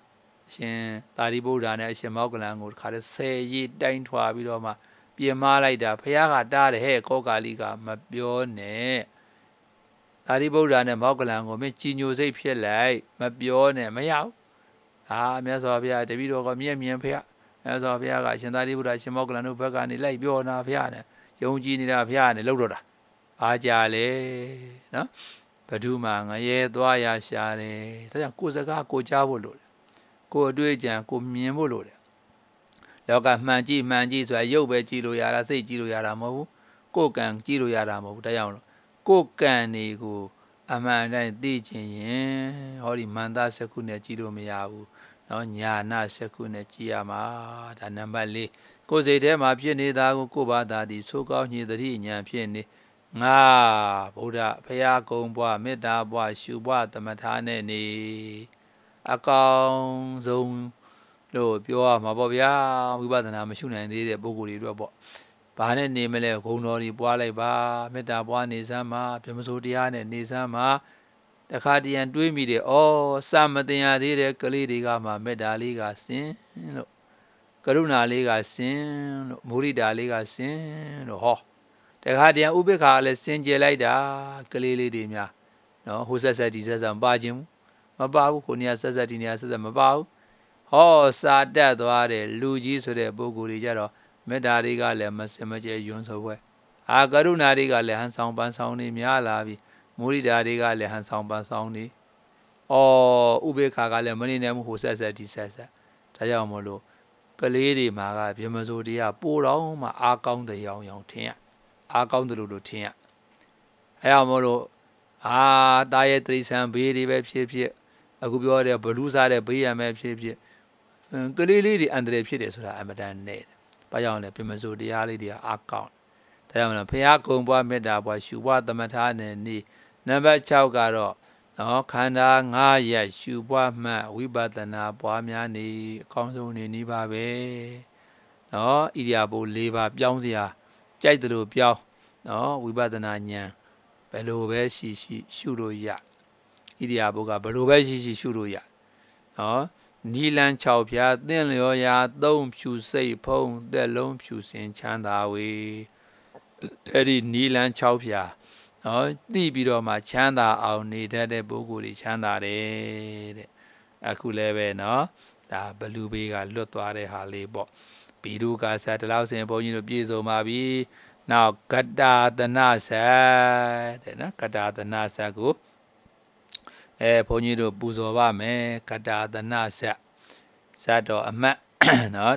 ရှင်သာရိပုတ္တရာနဲ့အရှင်မောက္ကလန်ကိုတခါတည်း10ရေတိုင်းထွာပြီးတော့မှပြင်မလိုက်တာဘုရားကတားတယ်ဟဲ့ကောကာလိကမပြောနဲ့သာရိပုတ္တရာနဲ့မောက္ကလန်ကိုမင်းကြည်ညိုစိတ်ဖြစ်လိုက်မပြောနဲ့မရဘူးမြတ်စွာဘုရားတပည့်တော်ကမြင်ဖေမြတ်စွာဘုရားကအရှင်သာရိပုတ္တရာရှင်မောက္ကလန်တို့ဘက်ကနေလိုက်ပြောနာဘုရားနဲ့ယုံကြည်နေတာဘုရားနဲ့လှုပ်တော့တာအားကြလေနော်ဘဒုမှာငရဲသွားရရှာတယ်ဒါကြောင့်ကိုယ်စကားကိုကြားဖို့လိုတယ်ကိုယ်အတွေ့အကြံကိုမြင်ဖို့လိုတယ်လောကမှန်ကြည့်ဆိုတာရုပ်ပဲကြည့်လို့ရတာစိတ်ကြည့်လို့ရတာမဟုတ်ဘူးကိုယ်ကံကြည့်လို့ရတာမဟုတ်ဘူးဒါကြောင့်ကိုယ်ကံတွေကိုအမှန်တိုင်းသိချင်ရင်ဟောဒီမန္တစကုနဲ့ကြည့်လို့မရဘူးနော်ညာနာစကုနဲ့ကြည့်ရမှာဒါနံပါတ်၄ကိုယ်စိတ်ထဲမှာဖြစ်နေတာကိုဘာသာသည်သိုးကောင်းညသတိဉာဏ်ဖြစ်နေငါဗုဒ္ဓဘုရားကုံပွားမေတ္တာပွားရှုပွားသမထာနဲ့နေအကောင်ဆုံးလို့ပြောရမှာပေါ့ဗျာဝိပဿနာမရှုနိုင်သေးတဲ့ပုဂ္ဂိုလ်တွေတော့ပေါ့ဘာနဲ့နေမလဲဂုဏ်တော်တွေပွားလိုက်ပါမေတ္တာပွားနေစမ်းမှာဗြဟ္မစိုးတရားနဲ့နေစမ်းမှာတခါတရံတွေးမိတယ်စာမတင်ရသေးတဲ့ကလေးတွေကမှမေတ္တာလေးကစင်လို့ကရုဏာလေးကစင်လို့မုရိဒာလေးကစင်လို့ဟောတခါတရံဥပိ္ပခာလည်းစင်ကြယ်လိုက်တာကလေးလေးတွေများနော်ဟိုဆက်ဆက်ဒီဆက်ဆက်မပါခြင်းမပါဘူးကိုနေရာဆက်ဆက်ဒီနေရာဆက်ဆက်မပါဘူးဟောစာတက်သွားတယ်လူကြီးဆိုတဲ့ပုဂ္ဂိုလ်တွေကြတော့မေတ္တာတွေကလည်းမစင်မကြဲယွန်းဆိုပွဲကရုဏာတွေကလည်းဟန်ဆောင်ပန်းဆောင်နေများလာပြီမုရိဒာတွေကလည်းဟန်ဆောင်ပန်းဆောင်နေဥပိ္ပခာကလည်းမနေနိုင်ဘူးဟိုဆက်ဆက်ဒီဆက်ဆက်ဒါကြောင့်မလို့ကလေးတွေမှာကဗြဟ္မစိုးတရားပို့တော့မှအားကောင်းတဲ့ရောင်ထင်ရအားကောင်းတယ်လို့ထင်ရအဲအောင်မလို့တာရဲ့တိရစ္ဆာန်ဘေးတွေပဲဖြစ်အခုပြောတဲ့ဘလူးစားတဲ့ဘေးရမယ်ဖြစ်ကလေးလေးတွေအန္တရာယ်ဖြစ်တယ်ဆိုတာအမတန်နဲ့ဘာကြောင့်လဲဗြဟ္မစိုးတရားလေးတွေအားကောင်းဒါကြောင့်မလို့ဘုရားကုံပွားမေတ္တာပွားရှုပွားသမထာနဲ့နေနံပါတ်6ကတော့နော်ခန္ဓာ9ရပ်ရှုပွားမှဝိပဿနာပွားများနေအကောင်းဆုံးနေနည်းပါပဲနော်ဣရိယာပု4ပါးပြောင်းစရာကြိုက်တယ်လို့ပြောင်းနော်ဝိပဿနာဉာဏ်ဘယ်လိုပဲရှိရှုလို့ရဣရိယာပုကဘယ်လိုပဲရှိရှုလို့ရနော်နီလန်း6ဖြာသင်လျော်ရာ3ဖြူစိတ်ဖုံးသက်လုံးဖြူစင်ချမ်းသာဝေအဲ့ဒီနီလန်း6ဖြာနော်သိပြီးတော့မှချမ်းသာအောင်နေတတ်တဲ့ပုဂ္ဂိုလ်တွေချမ်းသာတယ်တဲ့အခုလည်းပဲနော်ဒါဘလူဘေးကလွတ်သွားတဲ့ဟာလေးပေါ့ဘီဒုကာဆာတလောက်စင်ဘုန်းကြီးတို့ပြည့်စုံပါပြီနောက်ကတ္တာသနဆတ်တဲ့နော်ကတ္တာသနဆတ်ကိုဘုန်းကြီးတို့ပူဇော်ပါမယ်ကတ္တာသနဆတ်ဇတ်တော်အမှတ်နော်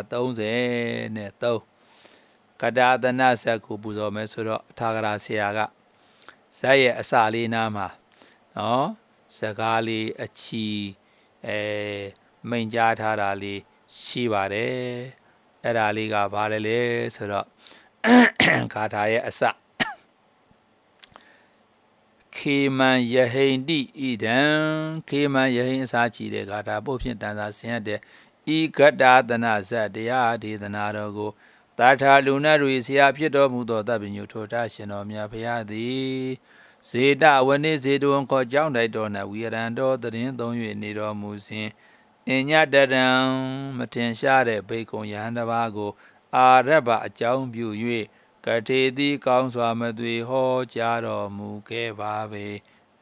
133ကတ္တာသနဆတ်ကိုပူဇော်မယ်ဆိုတော့အထာဂရဆရာကဇတ်ရဲ့အစလေးနားမှာနော်စကားလေးအချီမိန်ကြားထားတာလေးရှိပါတယ်အဲ့ဒါလေးကဘာလဲဆိုတော့ဂါထာရဲ့အစခေမံယဟိန္တိဣဒံခေမံယဟိန်အစာချီတဲ့ဂါထာပုတ်ဖြင့်တန်စာဆင်းရတဲ့ဤကတ္တာသနဇတ်တရားဒေသနာတော်ကိုတာထာလူနတ်တို့ဆရာဖြစ်တော်မူသောသဗ္ဗညုထောတာရှင်တော်မြတ်ဖရာသည်ဇေတဝနိဇေတဝံခေါ်ကြောင်းတိုက်တော်၌ဝိရံတော်တရင်သုံး၍နေတော်မူစဉ်အညတရံမထင်ရှားတဲ့ဘိက္ခုယဟန်တစ်ပါးကိုအာရဗအကြောင်းပြု၍ကထေတိကောင်းစွာမသွေဟောကြားတော်မူခဲ့ပါပေတ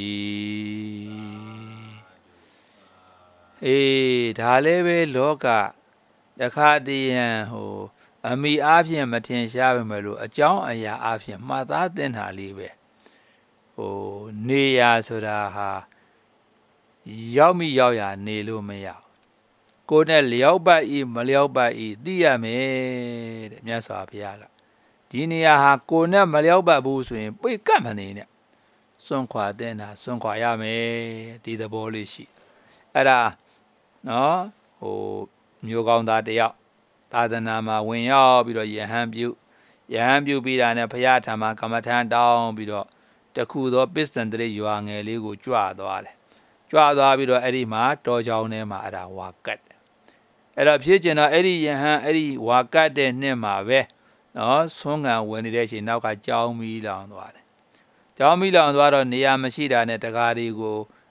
ည်းဒါလည်းပဲလောကတခါတည်းရန်အမိအားဖြင့်မထင်ရှားပေမဲ့လို့အကြောင်းအရာအားဖြင့်မှတ်သားသင့်တာလေးပဲနေရဆိုတာဟာရောက်မိရောက်ရနေလို့မရကိုယ်နဲ့လျောက်ပတ်ဤမလျောက်ပတ်ဤသိရမယ်တဲ့မြတ်စွာဘုရားကဒီနေရာဟာကိုယ်နဲ့မလျောက်ပတ်ဘူးဆိုရင်ပိတ်ကတ်မနေနဲ့စွန့်ခွာတဲ့နာစွန့်ခွာရမယ်ဒီသဘောလေးရှိအဲ့ဒါနော်မျိုးကောင်းသားတယောက်သာသနာမှာဝင်ရောက်ပြီးတော့ယဟန်ပြုပြီးတာနဲ့ဘုရားထံမှာကမ္မထံတောင်းပြီးတော့တခုသောပစ္စံတရိရွာငယ်လေးကိုကြွသွားတယ်ကြွသွားပြီးတော့အဲ့ဒီမှာတောကြောင်ထဲမှာအဲ့ဒါဝါကတ်အဲ့တော့ဖြစ်ကျင်တော့အဲ့ဒီယဟန်အဲ့ဒီဝါကတ်တဲ့နှစ်မှာပဲနော်ဆွမ်းငံဝင်နေတဲ့အချိန်နောက်ကကြောင်းမီးလောင်သွားတယ်ကြောင်းမီးလောင်သွားတော့နေရာမရှိတာနဲ့တကားတွေကို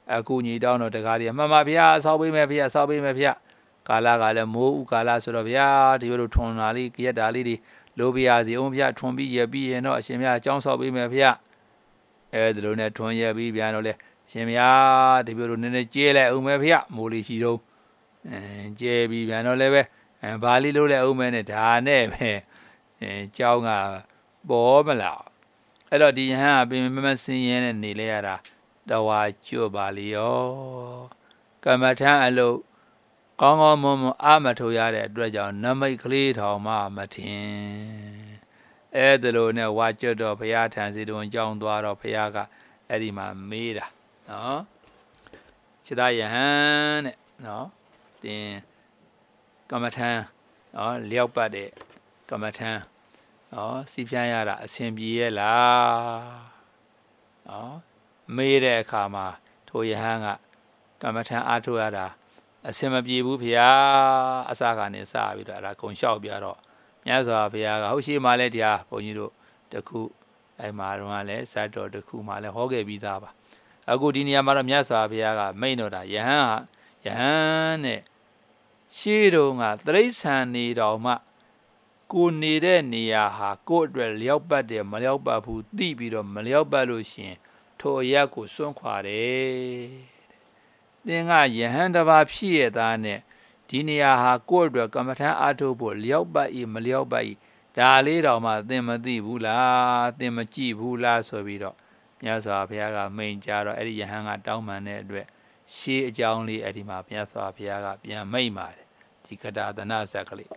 အခုညီတောင်းတော့တကားကြီးမှန်ပါဗျာဆောက်ပေးမယ်ဗျာဆောက်ပေးမယ်ဗျာကာလာကလည်းမိုးဥကာလာဆိုတော့ဗျာဒီလိုထွန်လာလေးကြက်တာလေးတွေလိုပြရစီအောင်ဗျာထွန်ပြီးရပြီးရင်တော့အရှင်ဗျာအကြောင်းဆောက်ပေးမယ်ဗျာအဲဒီလိုနဲ့ထွန်ရပြီးပြန်တော့လေရှင်ဗျာဒီလိုနည်းနည်းကျဲလိုက်အောင်မယ်ဗျာမိုးလေးရှိတော့ကျဲပြီးပြန်တော့လည်းပဲဘာလေးလို့လဲအောင်မယ်နဲ့ဒါနဲ့ပဲကြောင်းကပေါ်မလားအဲ့တော့ဒီယဟန်ကပြင်မမစင်းရဲနဲ့နေလဲရတာတဝါကျွတ်ပါလေရောကမ္မထံအလုပ်ကောင်းကောင်းမွန်မွန်အာမထုတ်ရတဲ့အတွက်ကြောင့်နမိတ်ကလေးထောင်မှမထင်အဲ့ဒါလိုနဲ့ဝါကျွတ်တော့ဘုရားထံစီတုံကြောင်းသွားတော့ဘုရားကအဲ့ဒီမှာမေးတာနော်ခြေသားယဟန်တဲ့နော်တင်ကမ္မထံနော်လျောက်ပတ်တဲ့ကမ္မထံနော်စီပြရတာအဆင်ပြေရဲ့လားနော်မေးတဲ့အခါမှာထိုယဟန်ကကမ္မထံအားထုတ်ရတာအဆင်မပြေဘူးဖေဟာအစကနေစပြီးတော့အဲ့ဒါဂုံလျှောက်ပြတော့မြတ်စွာဘုရားကဟုတ်ရှိမှလည်းတရားဘုန်းကြီးတို့တခုအဲ့မှာတော့လည်းဇတ်တော်တခုမှလည်းဟောခဲ့ပြီးသားပါအခုဒီနေရာမှာတော့မြတ်စွာဘုရားကမိန့်တော့တာယဟန်နဲ့ရှေးတုန်းကတိရစ္ဆာန်နေတော်မှကိုနေတဲ့နေရာဟာကိုယ့်အတွက်လျောက်ပတ်တယ်မလျောက်ပတ်ဘူးသိပြီးတော့မလျောက်ပတ်လို့ရှင်ထိုအရက်ကိုစွန့်ခွာတယ်သင်ကယဟန်တစ်ပါးဖြစ်ရသားနဲ့ဒီနေရာဟာကိုယ့်အတွက်ကမ္မထံအားထုတ်ဖို့လျောက်ပတ်၏မလျောက်ပတ်၏ဒါလေးတော့မှသင်မသိဘူးလားသင်မကြည့်ဘူးလားဆိုပြီးတော့မြတ်စွာဘုရားကမိန့်ကြားတော့အဲ့ဒီယဟန်ကတောင်းပန်တဲ့အတွက်ရှေးအကြောင်းလေးအဲ့ဒီမှာမြတ်စွာဘုရားကပြန်မိန့်ပါတယ်ဒီကတာသနာဇက်ကလေး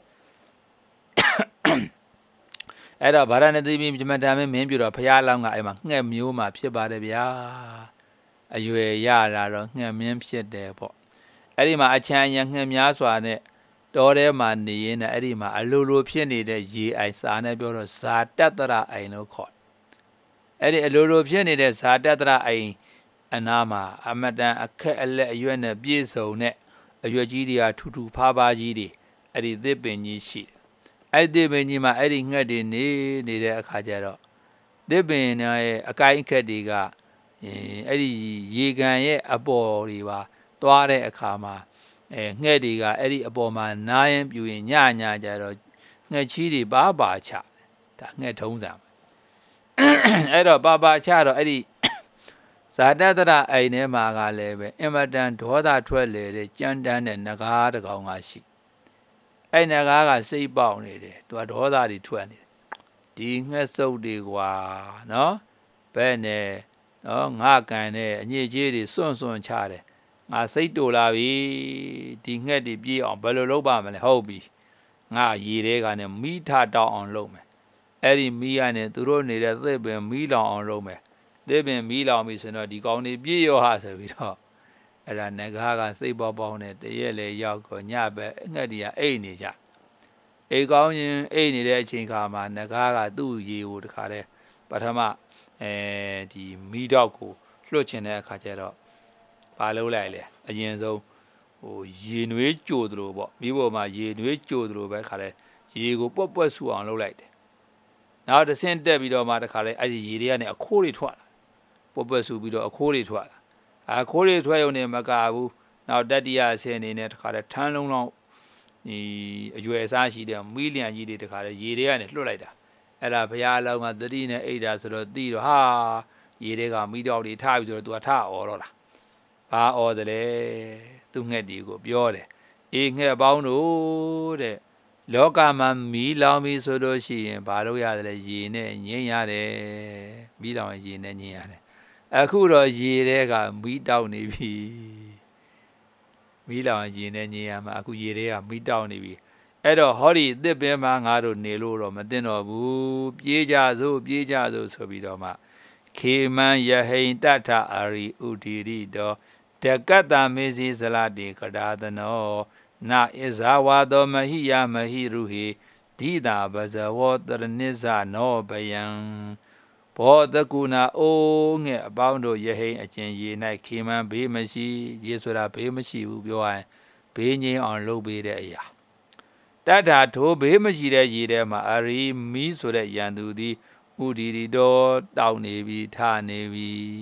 အဲ့တော့ဗာရဏသီမိမြမတမင်းပြတော့ဘုရားလောင်းကအဲ့မှာငှက်မျိုးမှာဖြစ်ပါတယ်ဗျာအရွယ်ရလာတော့ငှက်မင်းဖြစ်တယ်ပေါ့အဲ့ဒီမှာအချမ်းရငှက်များစွာနဲ့တော်ထဲမှာနေရင်းနဲ့အဲ့ဒီမှာအလိုလိုဖြစ်နေတဲ့ရေအိုင်စာနဲ့ပြောတော့ဇာတတရအိုင်လို့ခေါ်အဲ့ဒီအလိုလိုဖြစ်နေတဲ့ဇာတတရအိုင်အနာမှာအမတန်အခက်အလက်အရွက်နဲ့ပြည့်စုံတဲ့အရွက်ကြီးတွေကထူထူဖားဖားကြီးတွေအဲ့ဒီသစ်ပင်ကြီးရှိတယ်အဲ့ဒီသစ်ပင်ကြီးမှာအဲ့ဒီငှက်တွေနေတဲ့အခါကျတော့သစ်ပင်ရဲ့အကိုင်းအခက်တွေကအဲ့ဒီရေကန်ရဲ့အပေါ်တွေပါသွားတဲ့အခါမှာငှက်တွေကအဲ့ဒီအပေါ်မှာနားရင်ပြူရင်ညကြတော့ငှက်ချီးတွေပါချဒါငှက်ထုံးစံအဲ့တော့ပါချတော့အဲ့ဒီဇာတတရအိမ်ထဲမှာကလည်းပဲအင်မတန်ဒေါသထွက်လေတဲ့ကြမ်းတမ်းတဲ့နဂါးတစ်ကောင်ကရှိအဲ့နဂါးကစိတ်ပေါက်နေတယ်သူကဒေါသတွေထွက်နေတယ်ဒီငှက်စုပ်တွေကွာနော်ဘဲနဲ့နော်ငါကန်နဲ့အညစ်အကြေးတွေစွန့်ချတယ်ငါစိတ်တူလာပြီဒီငှက်တွေပြေးအောင်ဘယ်လိုလုပ်ပါမလဲဟုတ်ပြီငါရေထဲကနေမိထတောင်းအောင်လုပ်မယ်အဲ့ဒီမိရနဲ့သူတို့နေတဲ့သစ်ပင်မိလောင်အောင်လုပ်မယ်သစ်ပင်မိလောင်ပြီဆိုတော့ဒီကောင်တွေပြေးရောဟာဆိုပြီးတော့အဲ့ဒါငကားကစိတ်ပေါက်နဲ့တရက်လေရောက်ကိုညပဲငှက်တွေကအိတ်နေကြအိတ်ကောင်းရင်အိတ်နေတဲ့အချိန်ခါမှာငကားကသူ့ရေကိုတခါတည်းပထမဒီမီးတောက်ကိုလွှတ်ချင်တဲ့အခါကျတော့ဘာလုပ်လိုက်လဲအရင်ဆုံးဟိုရေနွေးကြိုသလိုပေါ့မိဘမှာရေနွေးကြိုသလိုပဲခါလဲရေကိုပွက်ဆူအောင်လုပ်လိုက်တယ်နောက်တစ်ဆင့်တက်ပြီးတော့မှတခါလဲအဲ့ဒီရေတွေကနေအခိုးတွေထွက်လာပွက်ဆူပြီးတော့အခိုးတွေထွက်လာအခိုးတွေထွက်ရုံနဲ့မကဘူးနောက်တတိယအဆင့်အနေနဲ့တခါလဲထန်းလုံးလောက်ဒီအရွယ်အစားရှိတဲ့မီလီယံကြီးတွေတခါလဲရေတွေကနေလွှတ်လိုက်တာအဲ့ဒါဘုရားအလောင်းကသတိနဲ့အိတ်တာဆိုတော့သိတော့ဟာရေတွေကမိတောက်တွေထားပြီဆိုတော့သူကထအော်တော့လားဘာအော်တယ်လဲသူငှက်ဒီကိုပြောတယ်အေးငှက်ပေါင်းတို့တဲ့လောကမှာမီးလောင်ပြီဆိုလို့ရှိရင်ဘာလို့ရတယ်လဲရေနဲ့ငြိမ်းရတယ်မီးလောင်ရင်ရေနဲ့ငြိမ်းရတယ်အခုတော့ရေတွေကမီးတောက်နေပြီမီးလောင်ရင်ရေနဲ့ငြိမ်းရမှာအခုရေတွေကမီးတောက်နေပြီအဲ့တော့ဟောဒီသစ်ပင်မှာငါတို့နေလို့တော့မတင်တော့ဘူးပြေးကြစို့ဆိုပြီးတော့မှခေမံယဟိန်တထအာရိဥဒိရိတောတကတ္တမေစီဇလတိကဒါသနောနာဣဇာဝါသောမဟိယမဟိရုဟိဒိတာပဇဝောတရဏိဇနောဘယံဘောတကုဏအိုးငဲ့အပေါင်းတို့ယဟိန်အကျင်ရေ၌ခေမံဘေးမရှိရေဆိုတာဘေးမရှိဘူးပြောရင်ဘေးငြိမ်းအောင်လုပ်ပေးတဲ့အရာတတ္ထာထိုဘေးမရှိတဲ့ရေထဲမှာအရိမီဆိုတဲ့ယံသူသည်ဥဒိရိတောတောက်နေပြီထနေပြီ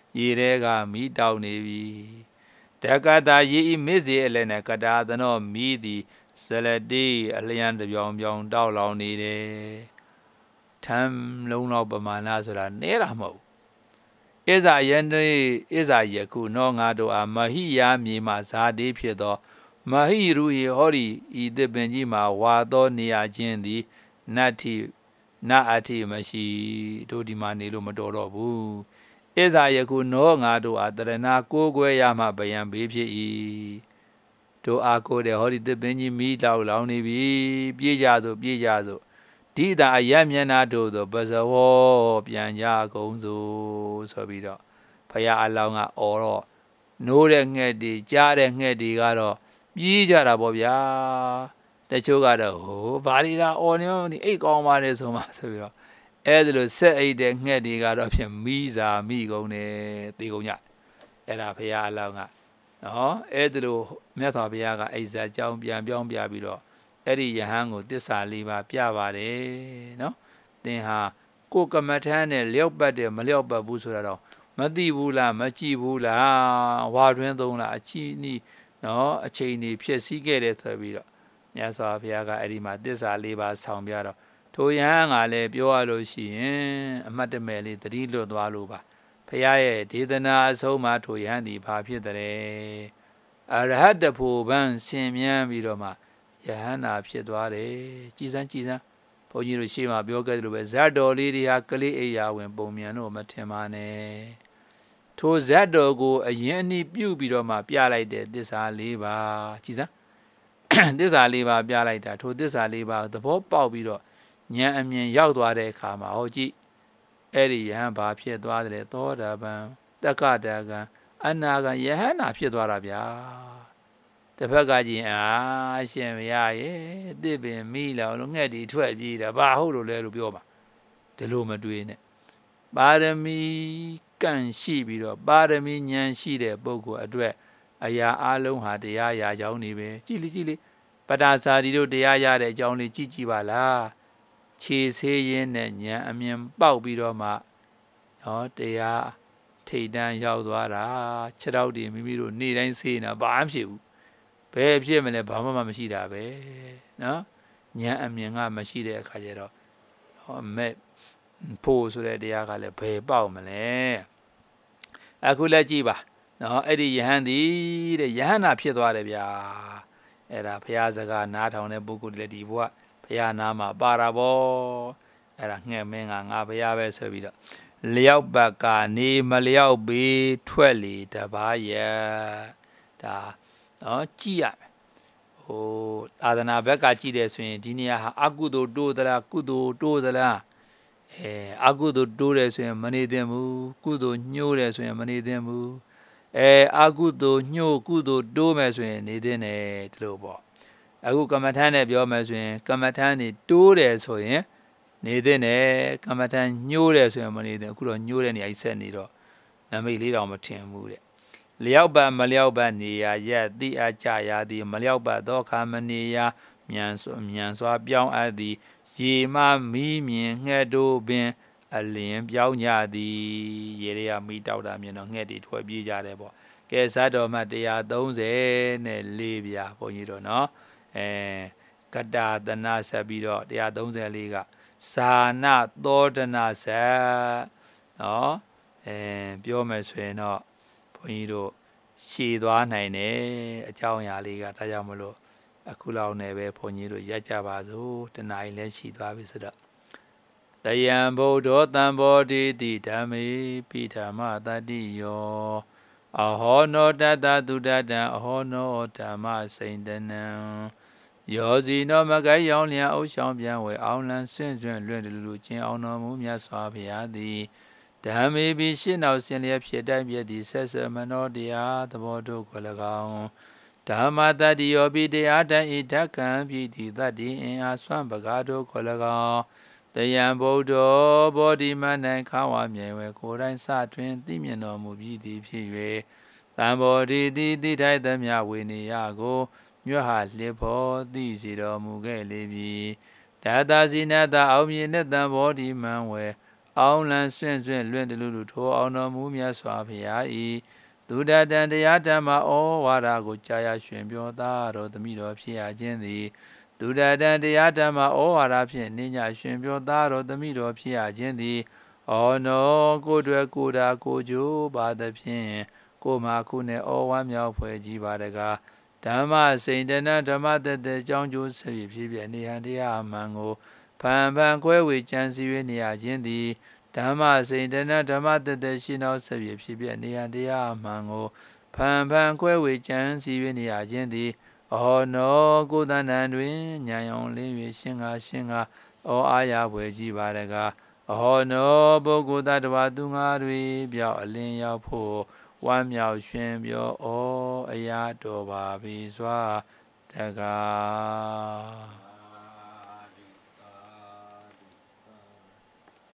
ရေထဲကမီးတောက်နေပြီတက္ကတာရေဤမစ်စီအလည်းနဲ့ကတာသနောမီးသည်ဇလတိအလျံတပြောင်ပြောင်တောက်လောင်နေတယ်ထမ်းလုံးလောက်ပမာဏဆိုတာနဲတာမဟုတ်ဣဇာယနေဣဇာယခုနောငါတို့အားမဟိယာမြေမှာဇာတိဖြစ်သောမဟိရူဟိဟောဒီဤသစ်ပင်ကြီးမှာဝါသောနေရခြင်းသည်နတ္ထိနအဋ္ဌိမရှိတို့ဒီမှာနေလို့မတော်တော့ဘူးဣဇာယခုနောငါတို့အားတရဏကိုးကွယ်ရမှဗယံဘေးဖြစ်၏တို့အားကိုတဲ့ဟောဒီသစ်ပင်ကြီးမိတောက်လောင်နေပြီပြေးကြစို့ပြေးကြစို့ဒီသာအယမျက်နာတို့သောပဇဝောပြန်ကြကုန်စို့ဆိုပြီးတော့ဖရာအလောင်းကအော်တော့နိုးတဲ့ငှက်တွေကြားတဲ့ငှက်တွေကတော့ပြေးကြတာပေါ့ဗျာတချို့ကတော့ဟိုဘာလီလာအော်နေမှမသိအိတ်ကောင်းပါလေဆိုမှဆိုပြီးတော့အဲ့ဒါလို့ဆက်အိတ်တဲ့ငှက်တွေကတော့ဖြင့်မိစာမိကုန်တယ်သေကုန်ကြအဲ့ဒါဖရာအလောင်းကနော်အဲ့ဒါလို့မြတ်စွာဘုရားကအိဇာကြောင်းပြန်ပြောင်းပြပြီးတော့အဲ့ဒီယဟန်ကိုတစ္ဆာ၄ပါးပြပါတယ်နော်သင်ဟာကိုယ်ကမ္မထမ်းနဲ့လျော့ပတ်တယ်မလျော့ပတ်ဘူးဆိုတာတော့မသိဘူးလားမကြည့်ဘူးလားဝါတွင်းသုံးလားအချီနီးနော်အချိန်နေဖြစ်စည်းခဲ့တယ်ဆိုပြီးတော့မြတ်စွာဘုရားကအဲ့ဒီမှာတစ္ဆာ၄ပါးဆောင်ပြတော့ထိုယဟန်ကလည်းပြောရလို့ရှိရင်အမှတ်တမဲ့လေးသတိလွတ်သွားလို့ပါဘုရားရဲ့ဒေသနာအဆုံးမှာထိုယဟန်ဒီဘာဖြစ်တယ်အရဟတဖို့ပန်းဆင်မြန်းပြီးတော့မှယဟန္တာဖြစ်သွားတယ်ကြည်စမ်းဘုန်းကြီးတို့ရှေ့မှာပြောခဲ့သလိုပဲဇတ်တော်လေးတွေဟာကလေးအိယာဝင်ပုံမြန်လို့မထင်ပါနဲ့ထိုဇတ်တော်ကိုအရင်အနည်းပြုပြီးတော့မှပြလိုက်တဲ့သစ္စာ၄ပါးကြည်စမ်းသစ္စာ၄ပါးပြလိုက်တာထိုသစ္စာ၄ပါးသဘောပေါက်ပြီးတော့ဉာဏ်အမြင်ရောက်သွားတဲ့အခါမှာဟောကြည့်အဲ့ဒီယဟန်ဘာဖြစ်သွားတယ်သောတာပန်တက္ကတာကံအနာကယဟန္တာဖြစ်သွားတာဗျာတစ်ဖက်ကကြည့်ရှင်မရရဲ့အစ်စ်ပင်မိလောင်လို့ငှက်ဒီထွက်ပြေးတာဘာဟုတ်လို့လဲလို့ပြောပါဒီလိုမတွေးနဲ့ပါရမီကံရှိပြီးတော့ပါရမီဉာဏ်ရှိတဲ့ပုဂ္ဂိုလ်အတွက်အရာအလုံးဟာတရားရာကြောင်းနေပဲကြည်လေပတ္တာစာရီတို့တရားရတဲ့အကြောင်းလေးကြည့်ပါလားခြေဆေးရင်းနဲ့ဉာဏ်အမြင်ပေါက်ပြီးတော့မှနော်တရားထိတ်တန်းရောက်သွားတာခြေထောက်တွေမိမိတို့နေ့တိုင်းဆေးနေတာဘာမှဖြစ်ဘူးဘယ်ဖြစ်မလဲဘာမှမရှိတာပဲနော်ဉာဏ်အမြင်ကမရှိတဲ့အခါကျတော့မဲ့ဖို့ဆိုတဲ့တရားကလည်းဘယ်ပေါက်မလဲအခုလက်ကြည့်ပါနော်အဲ့ဒီယဟန်သည်တဲ့ယဟန္တာဖြစ်သွားတယ်ဗျာအဲ့ဒါဘုရားစကားနားထောင်တဲ့ပုဂ္ဂိုလ်လည်းဒီဘုရားဘုရားနာမှာပါတာပေါ့အဲ့ဒါငှက်မင်းကငါဘုရားပဲဆိုပြီးတော့လျောက်ပတ်ကနေမလျောက်ပေထွက်လေတပါးရဲ့ဒါနော်ကြည့်ရမယ်ဟိုသာသနာဘက်ကကြည့်တယ်ဆိုရင်ဒီနေရာဟာအကုသိုလ်တိုးသလားကုသိုလ်တိုးသလားအကုသိုလ်တိုးတယ်ဆိုရင်မနေသင့်ဘူးကုသိုလ်ညှိုးတယ်ဆိုရင်မနေသင့်ဘူးအကုသိုလ်ညှိုးကုသိုလ်တိုးမယ်ဆိုရင်နေသင့်တယ်ဒီလိုပေါ့အခုကမ္မထမ်းနဲ့ပြောမယ်ဆိုရင်ကမ္မထမ်းနေတိုးတယ်ဆိုရင်နေသင့်တယ်ကမ္မထမ်းညှိုးတယ်ဆိုရင်မနေသင့်အခုတော့ညှိုးတဲ့နေရာကြီးဆက်နေတော့နမိတ်လေးတောင်မထင်ဘူးတဲ့လျောက်ပတ်မလျောက်ပတ်နေရာရက်တိအကြရာသည်မလျောက်ပတ်သောခါမနေရာမြန်စွာပြောင်းအပ်သည်ရေမမီးမြင်ငှက်တို့ပင်အလင်းပြောင်းကြသည်ရေရမီးတောက်တာမြင်တော့ငှက်တွေထွက်ပြေးကြတယ်ပေါ့ကဲဇတ်တော်မှ134ဗျာဘုန်းကြီးတို့နော်ကတာတနာဆက်ပြီးတော့134ကသာနသောတနာဆက်နော်ပြောမယ်ဆိုရင်တော့ဘုန်းကြီးတို့ရှည်သွားနိုင်တယ်အကြောင်းအရာလေးကဒါကြောင့်မလို့အခုလောက်နဲ့ပဲဘုန်းကြီးတို့ရက်ကြပါစို့တနားရင်လည်းရှည်သွားပြီဆိုတော့တယံဗုဒ္ဓသံဘောဓိတိဓမ္မေပိဓမ္မတတ္တိယောအဟောနောတတသုတတံအဟောနောဓမ္မစိန်တနံယောဇီနောမကိုက်ရောင်လျံအုပ်ဆောင်ပြန်ဝဲအောင်လန်းဆွင့်လွင့်တလူကျင်းအောင်တော်မူမြတ်စွာဘုရားသည်ဓမ္မေပိရှင်းနောက်ဆင်းလျက်ဖြစ်တိုက်ပြသည်ဆက်ဆမနောတရားသဘောတို့ကို၎င်းဓမ္မတတ္တိယောပိတရားတံဤဓကံပိတိတတ္တိအင်အားဆွမ်းပကားတို့ကို၎င်းတယံဗုဒ္ဓဘောဓိမန္တန်ခါဝမြဲဝဲကိုယ်တိုင်စတွင်သိမြင်တော်မူပြီးသည်ဖြစ်၍သံဘောဓိတိတိထိုက်သမျှဝေနေယကိုမြွတ်ဟာလျဖို့သိစီတော်မူခဲ့လေပြီဒါတာဇိနတာအောင်မြင်တဲ့သံဘောဓိမံဝဲအောင်လန်းစွန့်စွန့်လွင့်တလူလူထိုအောင်တော်မူမြတ်စွာဘုရားဤဒုဒတံတရားဓမ္မဩဝါဒကိုကြာရရွှင်ပြောသားတော်သမီးတော်ဖြစ်ရခြင်းသည်ဒုဒတံတရားဓမ္မဩဝါဒဖြင့်နိညာရွှင်ပြောသားတော်သမီးတော်ဖြစ်ရခြင်းသည်ဩနောကိုယ်တွယ်ကိုယ်တာကိုယ်ကျိုးပါသဖြင့်ကိုယ်မှာခုနဲ့ဩဝါမြောက်ဖွဲ့ကြည်ပါတကားဓမ္မစိန်တနဓမ္မတသက်ကြောင်းကျိုးဆက်ဖြစ်ဖြစ်နေဟံတရားအမှန်ကိုဖန်ဖန်ခွဲဝေကြံစည်၍နေရခြင်းသည်ဓမ္မစိန်တနဓမ္မတသက်ရှိနောက်ဆက်ဖြစ်ဖြစ်နေဟံတရားအမှန်ကိုဖန်ဖန်ခွဲဝေကြံစည်၍နေရခြင်းသည်ဩနောကိုယ်တဏ္ဍတွင်ဉာဏ်ရောင်လင်း၍ရှင်းကားဩအာရဖွယ်ကြည်ပါတကားဩနောပုဂ္ဂိုလ်တ attva သူငါတွေပြောက်အလင်းရောက်ဖို့ဝမ်းမြောက်ရွှင်ပြောအရာတော်ပါပြီစွာတကား